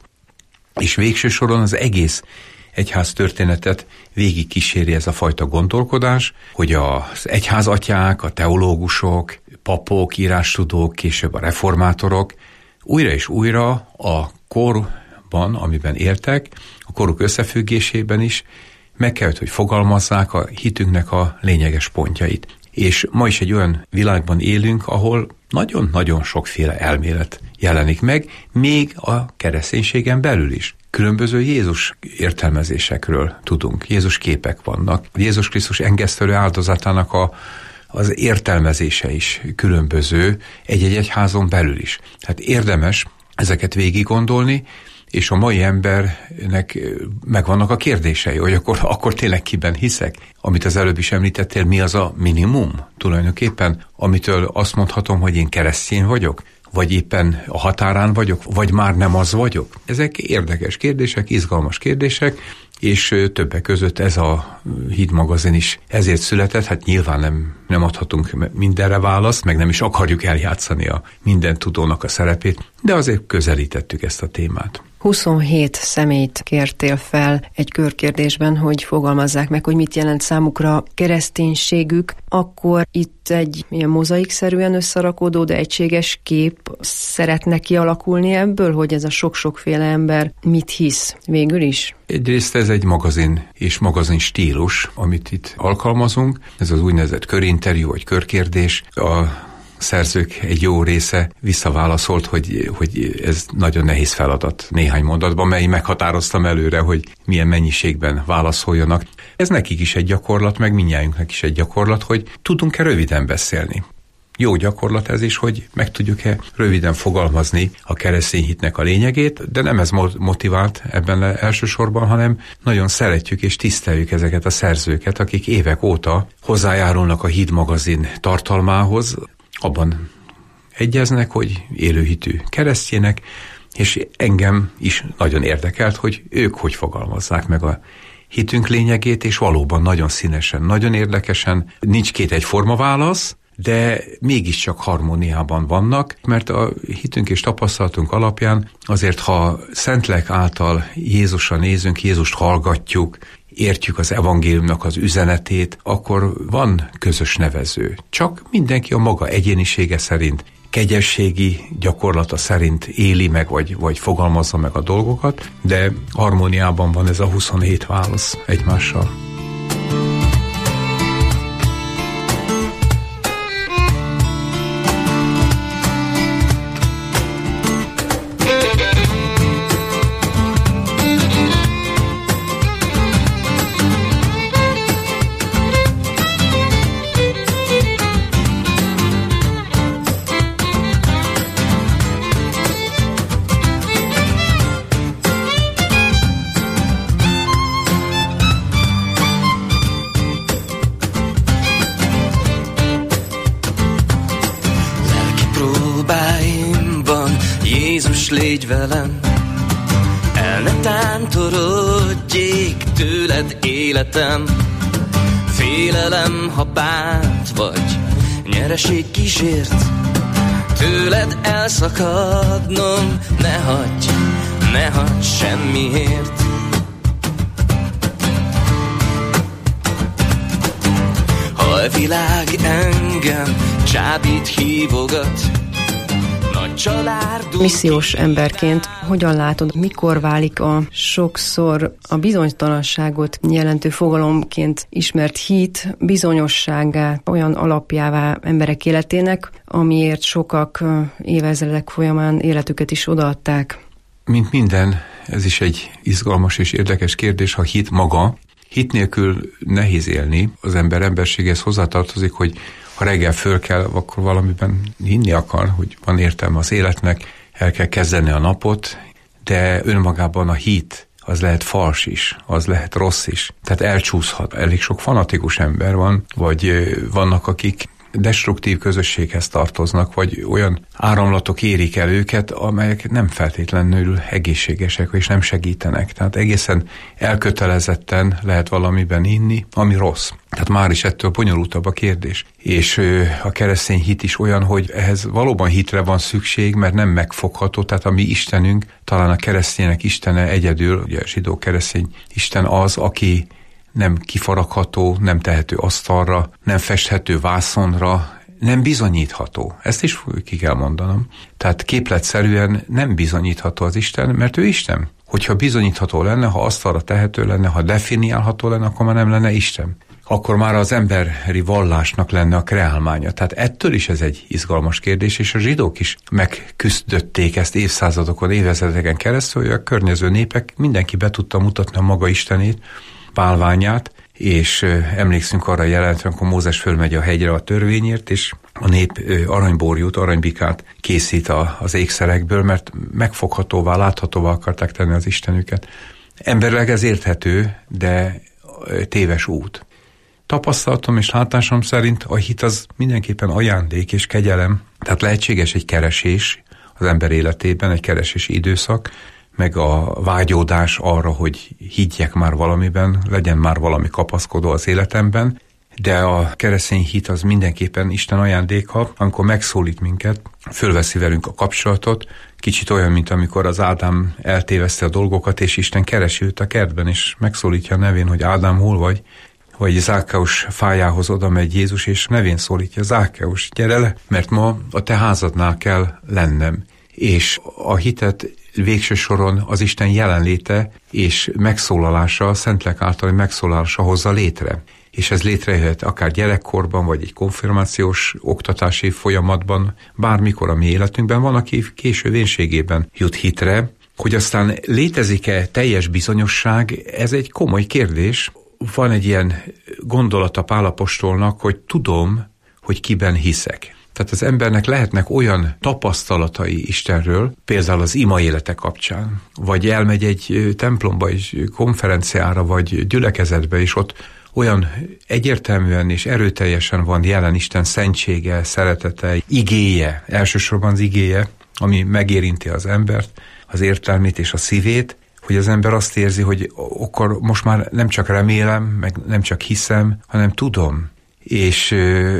És végső soron az egész egyház történetet végig kíséri ez a fajta gondolkodás, hogy az egyházatyák, a teológusok, papok, írástudók, később a reformátorok újra és újra a korban, amiben éltek, a koruk összefüggésében is meg kell, hogy fogalmazzák a hitünknek a lényeges pontjait. És ma is egy olyan világban élünk, ahol nagyon-nagyon sokféle elmélet jelenik meg, még a kereszténységen belül is. Különböző Jézus értelmezésekről tudunk, Jézus képek vannak. Jézus Krisztus engesztelő áldozatának az értelmezése is különböző egy-egy egyházon belül is. Tehát érdemes ezeket végig gondolni, és a mai embernek megvannak a kérdései, hogy akkor tényleg kiben hiszek? Amit az előbb is említettél, mi az a minimum tulajdonképpen, amitől azt mondhatom, hogy én keresztény vagyok? Vagy éppen a határán vagyok, vagy már nem az vagyok? Ezek érdekes kérdések, izgalmas kérdések, és többek között ez a Híd magazin is ezért született, hát nyilván nem adhatunk mindenre választ, meg nem is akarjuk eljátszani a minden tudónak a szerepét, de azért közelítettük ezt a témát. 27 személyt kértél fel egy körkérdésben, hogy fogalmazzák meg, hogy mit jelent számukra kereszténységük, akkor itt egy ilyen mozaikszerűen összerakódó, de egységes kép szeretne kialakulni ebből, hogy ez a sok-sokféle ember mit hisz végül is? Egyrészt ez egy magazin és magazin stílus, amit itt alkalmazunk. Ez az úgynevezett körinterjú vagy körkérdés. A szerzők egy jó része visszaválaszolt, hogy ez nagyon nehéz feladat néhány mondatban, mely meghatároztam előre, hogy milyen mennyiségben válaszoljanak. Ez nekik is egy gyakorlat, meg mindnyájunknak is egy gyakorlat, hogy tudunk-e röviden beszélni. Jó gyakorlat ez is, hogy meg tudjuk-e röviden fogalmazni a keresztény hitnek a lényegét, de nem ez motivált ebben elsősorban, hanem nagyon szeretjük és tiszteljük ezeket a szerzőket, akik évek óta hozzájárulnak a Hit magazin tartalmához, abban egyeznek, hogy élőhitű keresztjének, és engem is nagyon érdekelt, hogy ők hogy fogalmazzák meg a hitünk lényegét, és valóban nagyon színesen, nagyon érdekesen, nincs két egyforma válasz, de mégiscsak harmóniában vannak, mert a hitünk és tapasztalatunk alapján azért, ha Szentlélek által Jézusra nézünk, Jézust hallgatjuk, értjük az evangéliumnak az üzenetét, akkor van közös nevező. Csak mindenki a maga egyénisége szerint, kegyességi gyakorlata szerint éli meg, vagy fogalmazza meg a dolgokat, de harmóniában van ez a 27 válasz egymással. Légy velem, el ne tántorodjék tőled életem. Félelem, ha bánt vagy, nyereség kísért, tőled elszakadnom, ne hagyj semmiért. Ha a világ engem csábít, hívogat, missziós emberként hogyan látod, mikor válik a sokszor a bizonytalanságot jelentő fogalomként ismert hit bizonyosságá, olyan alapjává emberek életének, amiért sokak évezredek folyamán életüket is odaadták? Mint minden, ez is egy izgalmas és érdekes kérdés, ha hit maga. Hit nélkül nehéz élni, az emberséghez hozzátartozik, hogy ha reggel föl kell, akkor valamiben hinni akar, hogy van értelme az életnek, el kell kezdeni a napot, de önmagában a hit az lehet fals is, az lehet rossz is. Tehát elcsúszhat. Elég sok fanatikus ember van, vagy vannak, akik destruktív közösséghez tartoznak, vagy olyan áramlatok érik el őket, amelyek nem feltétlenül egészségesek, és nem segítenek. Tehát egészen elkötelezetten lehet valamiben hinni, ami rossz. Tehát már is ettől bonyolultabb a kérdés. És a keresztény hit is olyan, hogy ehhez valóban hitre van szükség, mert nem megfogható, tehát a mi Istenünk, talán a keresztények istene egyedül, ugye a zsidó keresztény Isten az, aki nem kifaragható, nem tehető asztalra, nem festhető vászonra, nem bizonyítható. Ezt is ki kell mondanom. Tehát képletszerűen nem bizonyítható az Isten, mert ő Isten. Hogyha bizonyítható lenne, ha asztalra tehető lenne, ha definiálható lenne, akkor már nem lenne Isten. Akkor már az emberi vallásnak lenne a kreálmánya. Tehát ettől is ez egy izgalmas kérdés, és a zsidók is megküzdötték ezt évszázadokon, évezredeken keresztül, hogy a környező népek mindenki be tudta mutatni a maga istenét, bálványát, és emlékszünk arra jelenetre, amikor Mózes fölmegy a hegyre a törvényért, és a nép aranybórjút, aranybikát készít az ékszerekből, mert megfoghatóvá, láthatóvá akarták tenni az istenüket. Emberileg ez érthető, de téves út. Tapasztalatom és látásom szerint a hit az mindenképpen ajándék és kegyelem, tehát lehetséges egy keresés az ember életében, egy keresési időszak, meg a vágyódás arra, hogy higgyek már valamiben, legyen már valami kapaszkodó az életemben, de a keresztény hit az mindenképpen Isten ajándéka, amikor megszólít minket, fölveszi velünk a kapcsolatot, kicsit olyan, mint amikor az Ádám eltéveszte a dolgokat, és Isten keresi őt a kertben, és megszólítja a nevén, hogy Ádám, hol vagy? Vagy Zákkeus fájához oda megy Jézus, és nevén szólítja, Zákkeus, gyere le, mert ma a te házadnál kell lennem. És a hitet végső soron az Isten jelenléte és megszólalása, a Szentlélek általi megszólalása hozza létre. És ez létrejöhet akár gyerekkorban, vagy egy konfirmációs oktatási folyamatban, bármikor a mi életünkben. Van, aki késő vénségében jut hitre, hogy aztán létezik-e teljes bizonyosság, ez egy komoly kérdés. Van egy ilyen gondolata Pál apostolnak, hogy tudom, hogy kiben hiszek. Tehát az embernek lehetnek olyan tapasztalatai Istenről, például az ima élete kapcsán, vagy elmegy egy templomba, egy konferenciára, vagy gyülekezetbe, és ott olyan egyértelműen és erőteljesen van jelen Isten szentsége, szeretete, igéje, elsősorban az igéje, ami megérinti az embert, az értelmét és a szívét, hogy az ember azt érzi, hogy akkor most már nem csak remélem, meg nem csak hiszem, hanem tudom. És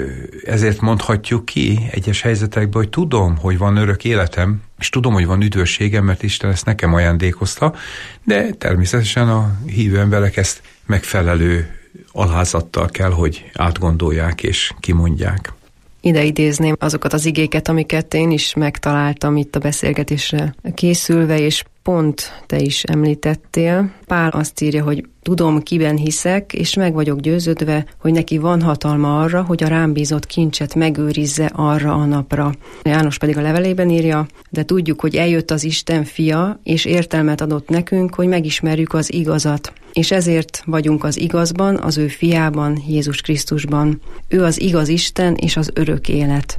ezért mondhatjuk ki egyes helyzetekben, hogy tudom, hogy van örök életem, és tudom, hogy van üdvösségem, mert Isten ezt nekem ajándékozta, de természetesen a hívő emberek ezt megfelelő alázattal kell, hogy átgondolják és kimondják. Ide idézném azokat az igéket, amiket én is megtaláltam itt a beszélgetésre készülve, és pont te is említettél. Pál azt írja, hogy tudom, kiben hiszek, és meg vagyok győződve, hogy neki van hatalma arra, hogy a rám bízott kincset megőrizze arra a napra. János pedig a levelében írja, de tudjuk, hogy eljött az Isten fia, és értelmet adott nekünk, hogy megismerjük az igazat. És ezért vagyunk az igazban, az ő fiában, Jézus Krisztusban. Ő az igaz Isten és az örök élet.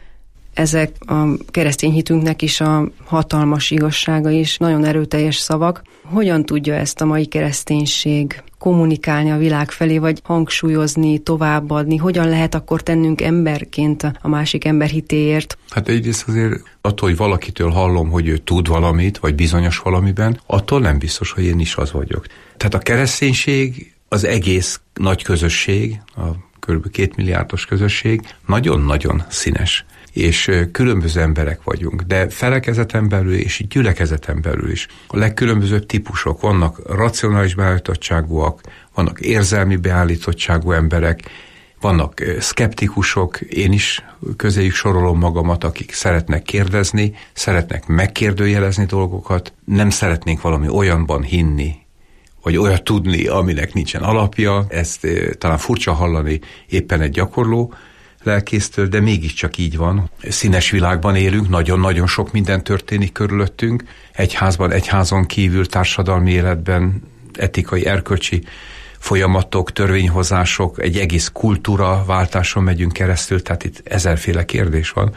Ezek a keresztény hitünknek is a hatalmas igazsága és nagyon erőteljes szavak. Hogyan tudja ezt a mai kereszténység kommunikálni a világ felé, vagy hangsúlyozni, továbbadni? Hogyan lehet akkor tennünk emberként a másik ember hitéért? Hát egyrészt azért attól, hogy valakitől hallom, hogy ő tud valamit, vagy bizonyos valamiben, attól nem biztos, hogy én is az vagyok. Tehát a kereszténység, az egész nagy közösség, a kb. 2 milliárdos közösség nagyon-nagyon színes. És különböző emberek vagyunk, de felekezeten belül és gyülekezeten belül is. A legkülönbözőbb típusok vannak, racionális beállítottságúak, vannak érzelmi beállítottságú emberek, vannak szkeptikusok, én is közéjük sorolom magamat, akik szeretnek kérdezni, szeretnek megkérdőjelezni dolgokat, nem szeretnénk valami olyanban hinni, vagy olyat tudni, aminek nincsen alapja. Ezt talán furcsa hallani éppen egy gyakorló lelkésztől, de mégiscsak így van. Színes világban élünk, nagyon-nagyon sok minden történik körülöttünk. Egyházban, egyházon kívül, társadalmi életben, etikai, erkölcsi folyamatok, törvényhozások, egy egész kultúra váltáson megyünk keresztül, tehát itt ezerféle kérdés van.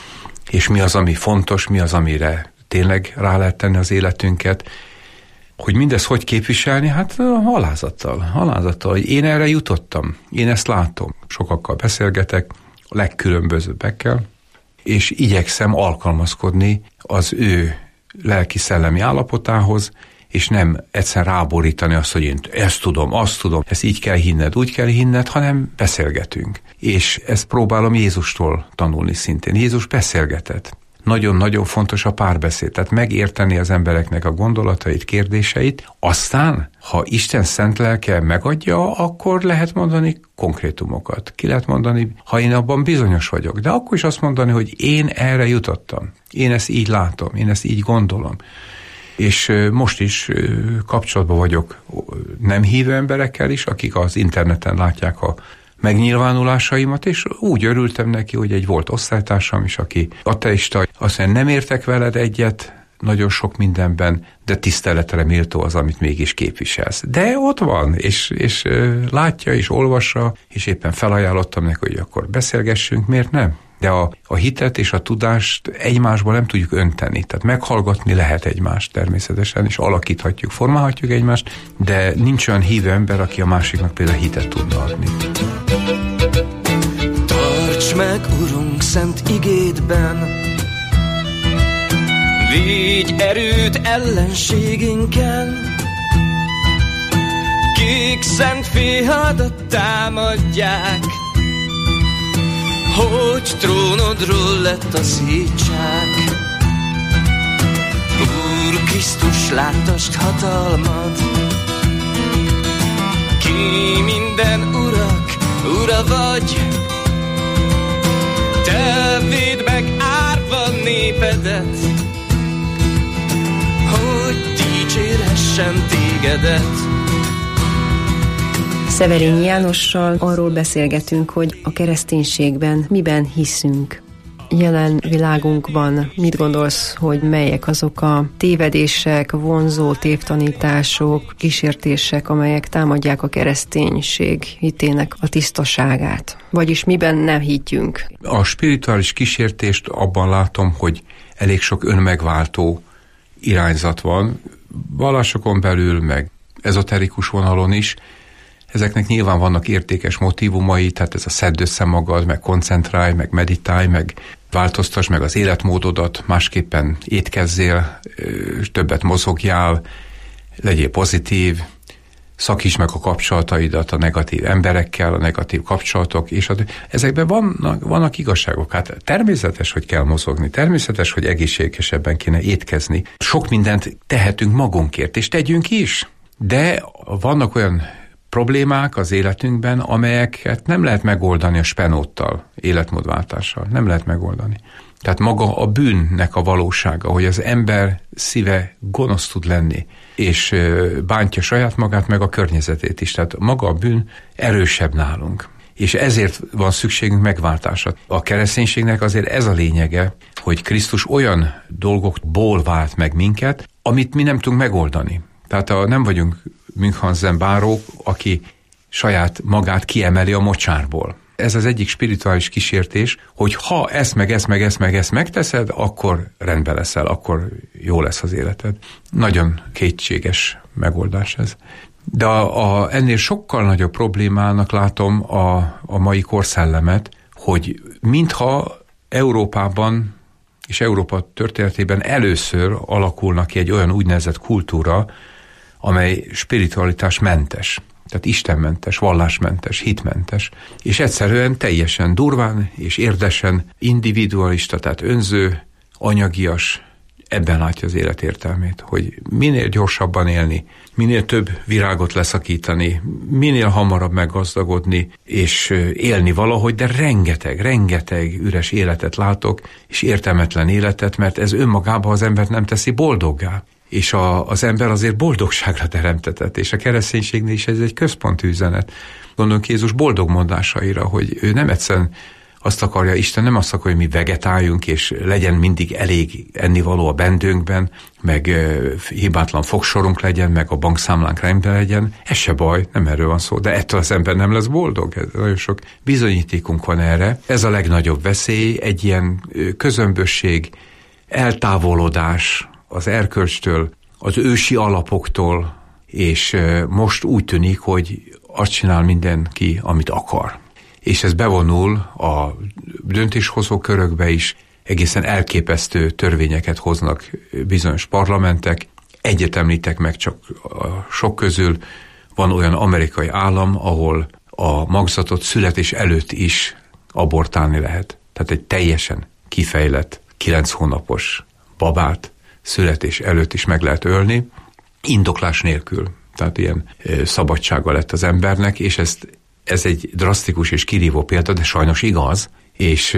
És mi az, ami fontos, mi az, amire tényleg rá lehet tenni az életünket. Hogy mindezt hogy képviselni? Hát alázattal. Én erre jutottam, én ezt látom. Sokakkal beszélgetek, a legkülönbözőbbekkel, és igyekszem alkalmazkodni az ő lelki-szellemi állapotához, és nem egyszer ráborítani azt, hogy én ezt tudom, azt tudom, ezt így kell hinned, úgy kell hinned, hanem beszélgetünk. És ezt próbálom Jézustól tanulni szintén. Jézus beszélgetett. Nagyon-nagyon fontos a párbeszéd, tehát megérteni az embereknek a gondolatait, kérdéseit, aztán, ha Isten szent lelke megadja, akkor lehet mondani konkrétumokat. Ki lehet mondani, ha én abban bizonyos vagyok, de akkor is azt mondani, hogy én erre jutottam, én ezt így látom, én ezt így gondolom. És most is kapcsolatban vagyok nem hívő emberekkel is, akik az interneten látják a megnyilvánulásaimat, és úgy örültem neki, hogy egy volt osztálytársam is, aki ateista, azt mondja, nem értek veled egyet nagyon sok mindenben, de tiszteletre méltó az, amit mégis képviselsz. De ott van, és látja, és olvassa, és éppen felajánlottam neki, hogy akkor beszélgessünk, miért nem? De a hitet és a tudást egymásba nem tudjuk önteni. Tehát meghallgatni lehet egymást természetesen, és alakíthatjuk, formálhatjuk egymást, de nincs olyan hívő ember, aki a másiknak például hitet tudna adni. Tarts meg, Urunk, szent igédben, védj erőt ellenségénken, Kik szent fiadat támadják, hogy trónodról lett a szétság. Úr Krisztus, láttasd hatalmad, ki minden urak ura vagy. Te védd meg árva népedet, hogy dicsérhessen tégedet. Szeverényi Jánossal arról beszélgetünk, hogy a kereszténységben miben hiszünk. Jelen világunkban mit gondolsz, hogy melyek azok a tévedések, vonzó tévtanítások, kísértések, amelyek támadják a kereszténység hitének a tisztaságát? Vagyis miben nem higgyünk? A spirituális kísértést abban látom, hogy elég sok önmegváltó irányzat van, vallásokon belül, meg ezoterikus vonalon is. Ezeknek nyilván vannak értékes motívumai, tehát ez a szedd össze magad, meg koncentrálj, meg meditálj, meg változtass meg az életmódodat, másképpen étkezzél, többet mozogjál, legyél pozitív, szakítsd meg a kapcsolataidat a negatív emberekkel, a negatív kapcsolatok, és ezekben vannak igazságok. Hát természetes, hogy kell mozogni, természetes, hogy egészségesebben kéne étkezni. Sok mindent tehetünk magunkért, és tegyünk is. De vannak olyan problémák az életünkben, amelyeket nem lehet megoldani a spenóttal, életmódváltással. Nem lehet megoldani. Tehát maga a bűnnek a valósága, hogy az ember szíve gonosz tud lenni, és bántja saját magát, meg a környezetét is. Tehát maga a bűn erősebb nálunk. És ezért van szükségünk megváltásra. A kereszténységnek azért ez a lényege, hogy Krisztus olyan dolgokból vált meg minket, amit mi nem tudunk megoldani. Tehát nem vagyunk Münchhausen bárók, aki saját magát kiemeli a mocsárból. Ez az egyik spirituális kísértés, hogy ha ezt megteszed, akkor rendben leszel, akkor jó lesz az életed. Nagyon kétséges megoldás ez. De ennél sokkal nagyobb problémának látom a mai korszellemet, hogy mintha Európában és Európa történetében először alakulnak ki egy olyan úgynevezett kultúra, amely spiritualitás mentes, tehát istenmentes, vallásmentes, hitmentes, és egyszerűen teljesen durván és érdesen individualista, tehát önző, anyagias, ebben látja az élet értelmét, hogy minél gyorsabban élni, minél több virágot leszakítani, minél hamarabb meggazdagodni, és élni valahogy, de rengeteg üres életet látok, és értelmetlen életet, mert ez önmagában az embert nem teszi boldoggá. És az ember azért boldogságra teremtetett, és a kereszténységnél is ez egy központi üzenet. Gondolunk Jézus boldog mondásaira, hogy ő nem egyszerűen azt akarja, Isten nem azt akarja, hogy mi vegetáljunk, és legyen mindig elég ennivaló a bendőnkben, meg hibátlan fogsorunk legyen, meg a bankszámlánk rendben legyen. Ez se baj, nem erről van szó, de ettől az ember nem lesz boldog. Nagyon sok bizonyítékunk van erre. Ez a legnagyobb veszély, egy ilyen közömbösség, eltávolodás az erkölcstől, az ősi alapoktól, és most úgy tűnik, hogy azt csinál mindenki, amit akar. És ez bevonul a döntéshozó körökbe is, egészen elképesztő törvényeket hoznak bizonyos parlamentek. Egyet említek meg csak a sok közül, van olyan amerikai állam, ahol a magzatot születés előtt is abortálni lehet. Tehát egy teljesen kifejlett 9 hónapos babát születés előtt is meg lehet ölni, indoklás nélkül. Tehát ilyen szabadsága lett az embernek, és ez egy drasztikus és kirívó példa, de sajnos igaz, és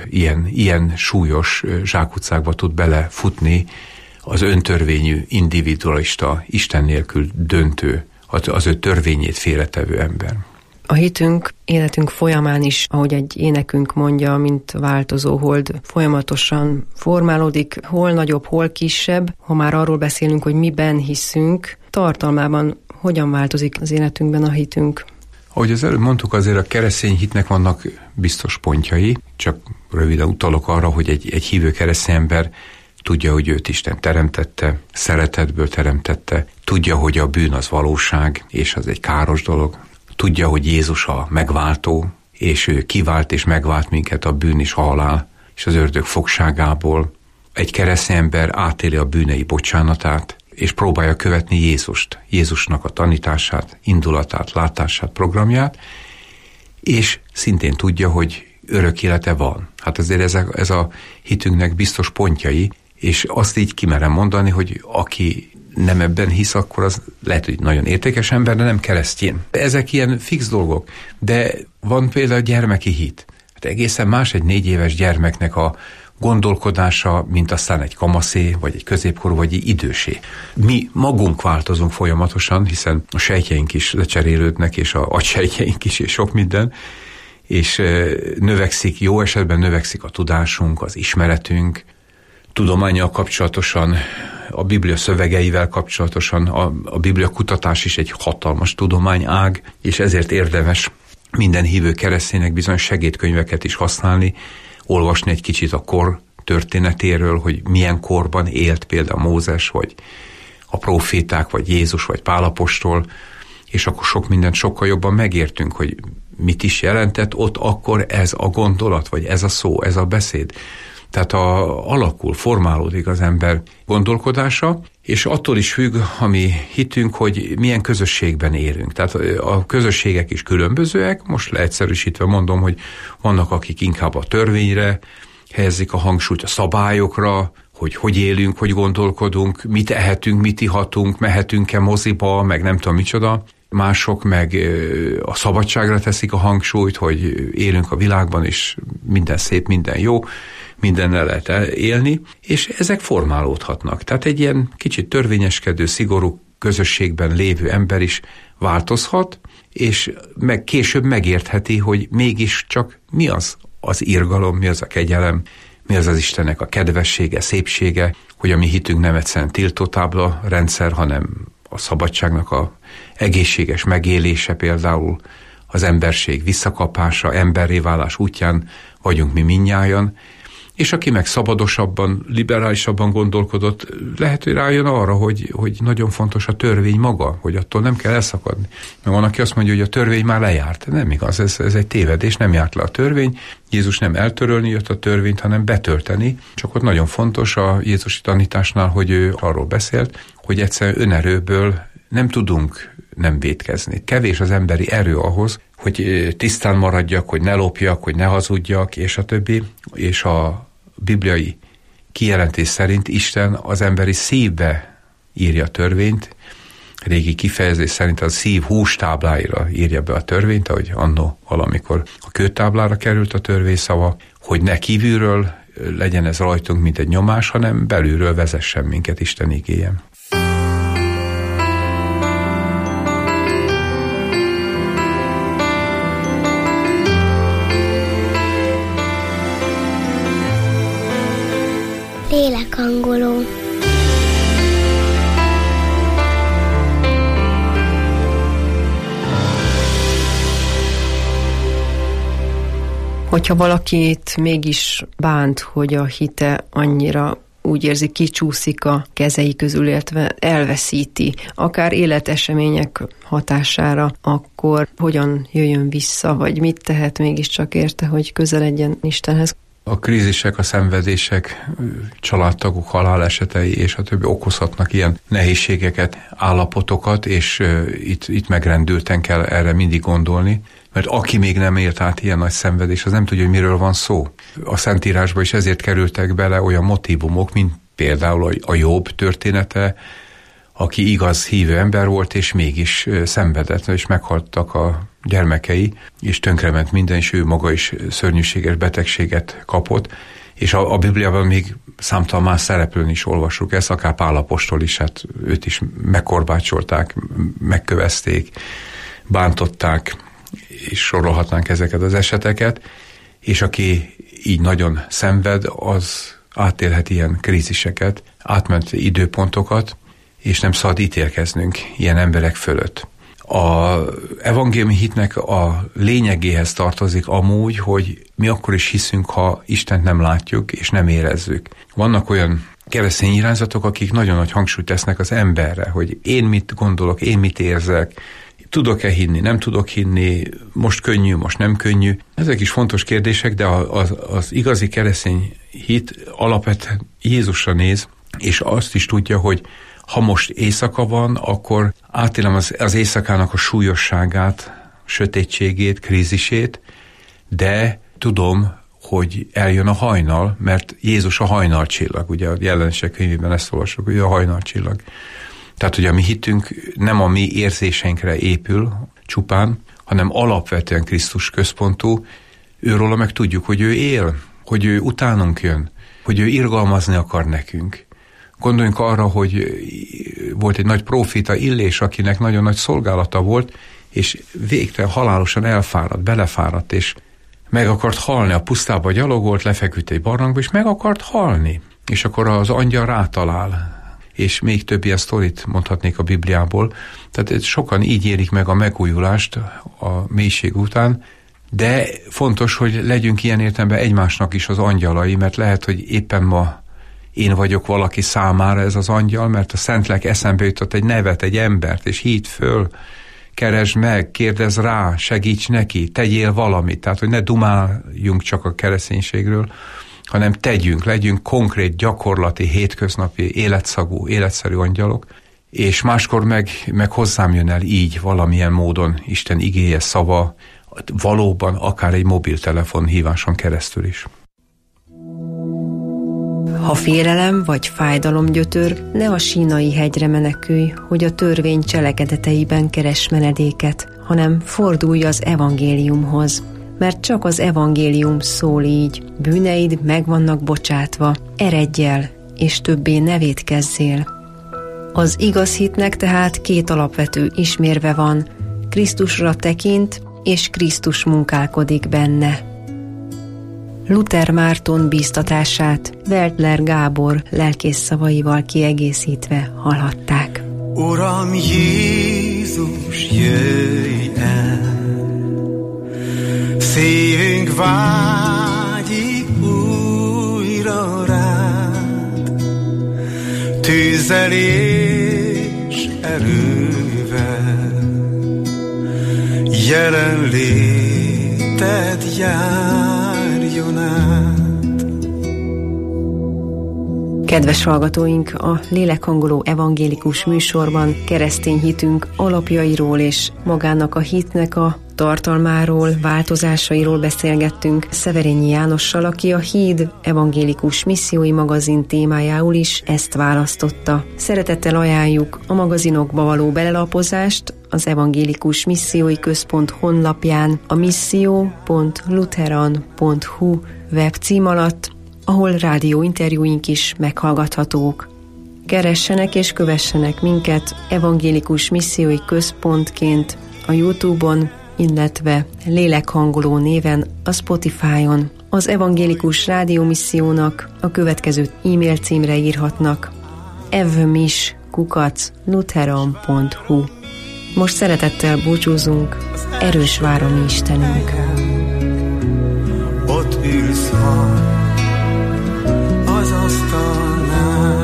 ilyen súlyos zsákutcákba tud belefutni az öntörvényű, individualista, Isten nélkül döntő, az ő törvényét félretevő ember. A hitünk életünk folyamán is, ahogy egy énekünk mondja, mint változó hold, folyamatosan formálódik, hol nagyobb, hol kisebb. Ha már arról beszélünk, hogy miben hiszünk, tartalmában hogyan változik az életünkben a hitünk? Ahogy az előbb mondtuk, azért a keresztény hitnek vannak biztos pontjai, csak röviden utalok arra, hogy egy hívő keresztény ember tudja, hogy őt Isten teremtette, szeretetből teremtette, tudja, hogy a bűn az valóság, és az egy káros dolog. Tudja, hogy Jézus a megváltó, és ő kivált és megvált minket a bűn és a halál, és az ördög fogságából. Egy keresztény ember átéli a bűnei bocsánatát, és próbálja követni Jézust, Jézusnak a tanítását, indulatát, látását, programját, és szintén tudja, hogy örök élete van. Hát azért ez a hitünknek biztos pontjai, és azt így kimerem mondani, hogy aki nem ebben hisz, akkor az lehet, hogy nagyon értékes ember, de nem keresztjén. Ezek ilyen fix dolgok, de van például a gyermeki hit. Hát egészen más egy 4 éves gyermeknek a gondolkodása, mint aztán egy kamaszé, vagy egy középkorú, vagy egy idősé. Mi magunk változunk folyamatosan, hiszen a sejtjeink is lecserélődnek, és a agysejtjeink is, és sok minden, és növekszik, jó esetben növekszik a tudásunk, az ismeretünk, tudománnyal kapcsolatosan, a Biblia szövegeivel kapcsolatosan, a Biblia kutatás is egy hatalmas tudományág, és ezért érdemes minden hívő kereszténynek bizony segédkönyveket is használni, olvasni egy kicsit a kor történetéről, hogy milyen korban élt például Mózes, vagy a proféták, vagy Jézus, vagy Pál apostol, és akkor sok mindent sokkal jobban megértünk, hogy mit is jelentett ott akkor ez a gondolat, vagy ez a szó, ez a beszéd. Tehát alakul, formálódik az ember gondolkodása, és attól is függ a mi hitünk, hogy milyen közösségben élünk. Tehát a közösségek is különbözőek, most leegyszerűsítve mondom, hogy vannak, akik inkább a törvényre helyezik a hangsúlyt, a szabályokra, hogy élünk, hogy gondolkodunk, mit ehetünk, mit ihatunk, mehetünk-e moziba, meg nem tudom micsoda. Mások meg a szabadságra teszik a hangsúlyt, hogy élünk a világban, és minden szép, minden jó, mindennel lehet élni, és ezek formálódhatnak. Tehát egy ilyen kicsit törvényeskedő, szigorú közösségben lévő ember is változhat, és később megértheti, hogy mégiscsak mi az irgalom, mi az a kegyelem, mi az Istennek a kedvessége, szépsége, hogy a mi hitünk nem egyszerűen tiltótábla rendszer, hanem a szabadságnak a egészséges megélése, például az emberség visszakapása, emberré válás útján vagyunk mi mindnyájan, és aki meg szabadosabban, liberálisabban gondolkodott, lehet, hogy rájön arra, hogy nagyon fontos a törvény maga, hogy attól nem kell elszakadni. Mert van, aki azt mondja, hogy a törvény már lejárt. Nem igaz, ez egy tévedés, nem járt le a törvény. Jézus nem eltörölni jött a törvényt, hanem betölteni. Csak ott nagyon fontos a jézusi tanításnál, hogy ő arról beszélt, hogy egyszerűen önerőből nem tudunk nem vétkezni. Kevés az emberi erő ahhoz, hogy tisztán maradjak, hogy ne lopjak, hogy ne hazudjak, és a többi. És a bibliai kijelentés szerint Isten az emberi szívbe írja a törvényt, régi kifejezés szerint a szív hústábláira írja be a törvényt, ahogy annó valamikor a kőtáblára került a törvényszava, hogy ne kívülről legyen ez rajtunk, mint egy nyomás, hanem belülről vezessen minket Isten igéje. Lélekhangoló. Hogyha valakit mégis bánt, hogy a hite annyira úgy érzi, kicsúszik a kezei közül, illetve elveszíti, akár életesemények hatására, akkor hogyan jöjjön vissza, vagy mit tehet mégiscsak érte, hogy közeledjen Istenhez? A krízisek, a szenvedések, családtagok halálesetei és a többi okozhatnak ilyen nehézségeket, állapotokat, és itt megrendülten kell erre mindig gondolni, mert aki még nem élt át ilyen nagy szenvedés, az nem tudja, hogy miről van szó. A Szentírásba is ezért kerültek bele olyan motívumok, mint például a Jobb története, aki igaz hívő ember volt, és mégis szenvedett, és meghaltak a gyermekei, és tönkrement minden, és ő maga is szörnyűséges betegséget kapott, és a Bibliában még számtalan más szereplőn is olvassuk ezt, akár Pál apostol is, hát őt is megkorbácsolták, megkövezték, bántották, és sorolhatnánk ezeket az eseteket, és aki így nagyon szenved, az átélhet ilyen kríziseket, átment időpontokat, és nem szabad ítélkeznünk ilyen emberek fölött. A evangéliumi hitnek a lényegéhez tartozik amúgy, hogy mi akkor is hiszünk, ha Istent nem látjuk és nem érezzük. Vannak olyan keresztény irányzatok, akik nagyon nagy hangsúlyt tesznek az emberre, hogy én mit gondolok, én mit érzek, tudok-e hinni, nem tudok hinni, most könnyű, most nem könnyű. Ezek is fontos kérdések, de az igazi keresztény hit alapvetően Jézusra néz, és azt is tudja, hogy Ha most éjszaka van, akkor átélem az éjszakának a súlyosságát, sötétségét, krízisét, de tudom, hogy eljön a hajnal, mert Jézus a hajnalcsillag, ugye a Jelenések könyvében ezt olvasok, hogy a hajnalcsillag. Tehát, hogy a mi hitünk nem a mi érzéseinkre épül csupán, hanem alapvetően Krisztus központú. Őróla meg tudjuk, hogy ő él, hogy ő utánunk jön, hogy ő irgalmazni akar nekünk. Gondoljunk arra, hogy volt egy nagy próféta Illés, akinek nagyon nagy szolgálata volt, és végre halálosan elfáradt, belefáradt, és meg akart halni, a pusztába gyalogolt, lefeküdt egy barlangba, és meg akart halni. És akkor az angyal rátalál. És még több ilyen sztorit mondhatnék a Bibliából. Tehát sokan így érik meg a megújulást a mélység után, de fontos, hogy legyünk ilyen értelemben egymásnak is az angyalai, mert lehet, hogy éppen ma én vagyok valaki számára ez az angyal, mert a Szentlélek eszembe jutott egy nevet, egy embert, és hívd föl, keresd meg, kérdezz rá, segíts neki, tegyél valamit. Tehát, hogy ne dumáljunk csak a kereszténységről, hanem legyünk konkrét, gyakorlati, hétköznapi, életszagú, életszerű angyalok, és máskor meg hozzám jön el így valamilyen módon Isten igéje, szava, valóban akár egy mobiltelefon híváson keresztül is. Ha félelem vagy fájdalom gyötör, ne a Sínai hegyre menekülj, hogy a törvény cselekedeteiben keres menedéket, hanem fordulj az evangéliumhoz. Mert csak az evangélium szól így, bűneid meg vannak bocsátva, eredj el, és többé ne vétkezzél. Az igaz hitnek tehát két alapvető ismérve van, Krisztusra tekint, és Krisztus munkálkodik benne. Luther Márton bíztatását Weltler Gábor lelkész szavaival kiegészítve hallhatták. Uram Jézus, jöjj el! Szívünk vágyik újra rád, tűzzel és erővel, jelenléted járjon át. Kedves hallgatóink, a lélekhangoló evangélikus műsorban keresztény hitünk alapjairól és magának a hitnek a tartalmáról, változásairól beszélgettünk Szeverényi Jánossal, aki a Híd evangélikus missziói magazin témájául is ezt választotta. Szeretettel ajánljuk a magazinokba való belelapozást az Evangélikus Missziói Központ honlapján a missio.lutheran.hu webcím alatt, ahol rádióinterjúink is meghallgathatók. Keressenek és kövessenek minket Evangélikus Missziói Központként a YouTube-on, illetve lélekhangoló néven a Spotify-on. Az Evangélikus Rádiómissziónak a következő e-mail címre írhatnak: evmis@lutheran.hu. Most szeretettel búcsúzunk, erős vár a mi Istenünk. Ott ülsz ma az asztalnál,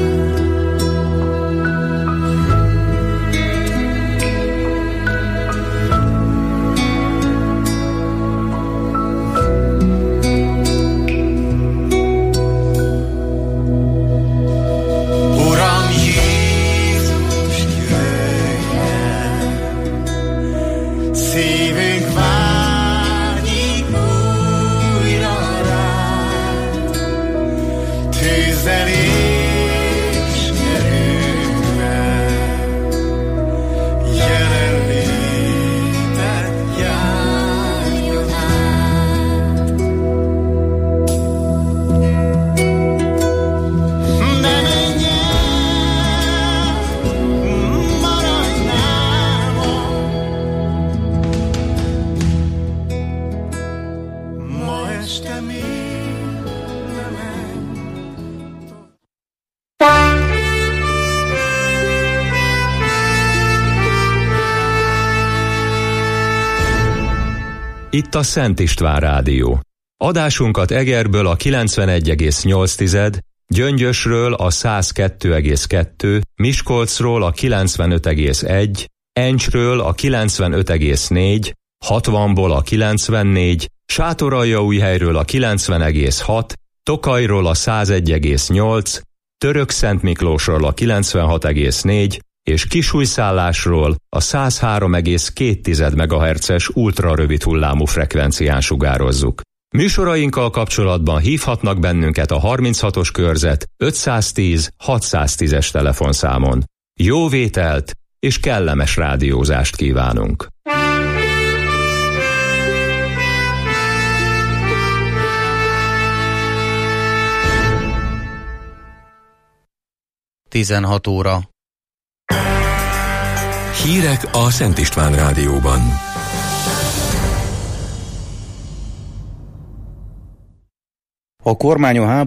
Itt a Szent István Rádió. Adásunkat Egerből a 91,8, Gyöngyösről a 102,2, Miskolcról a 95,1, Encsről a 95,4, 60-ból a 94, Sátoraljaújhelyről a 90,6, Tokajról a 101,8, Törökszentmiklósról a 96,4 és Kisújszállásról a 103,2 MHz-es ultrarövid hullámú frekvencián sugározzuk. Műsorainkkal kapcsolatban hívhatnak bennünket a 36-os körzet 510 610-es telefonszámon. Jó vételt és kellemes rádiózást kívánunk! Tizenhat óra. Hírek a Szent István Rádióban. A kormány a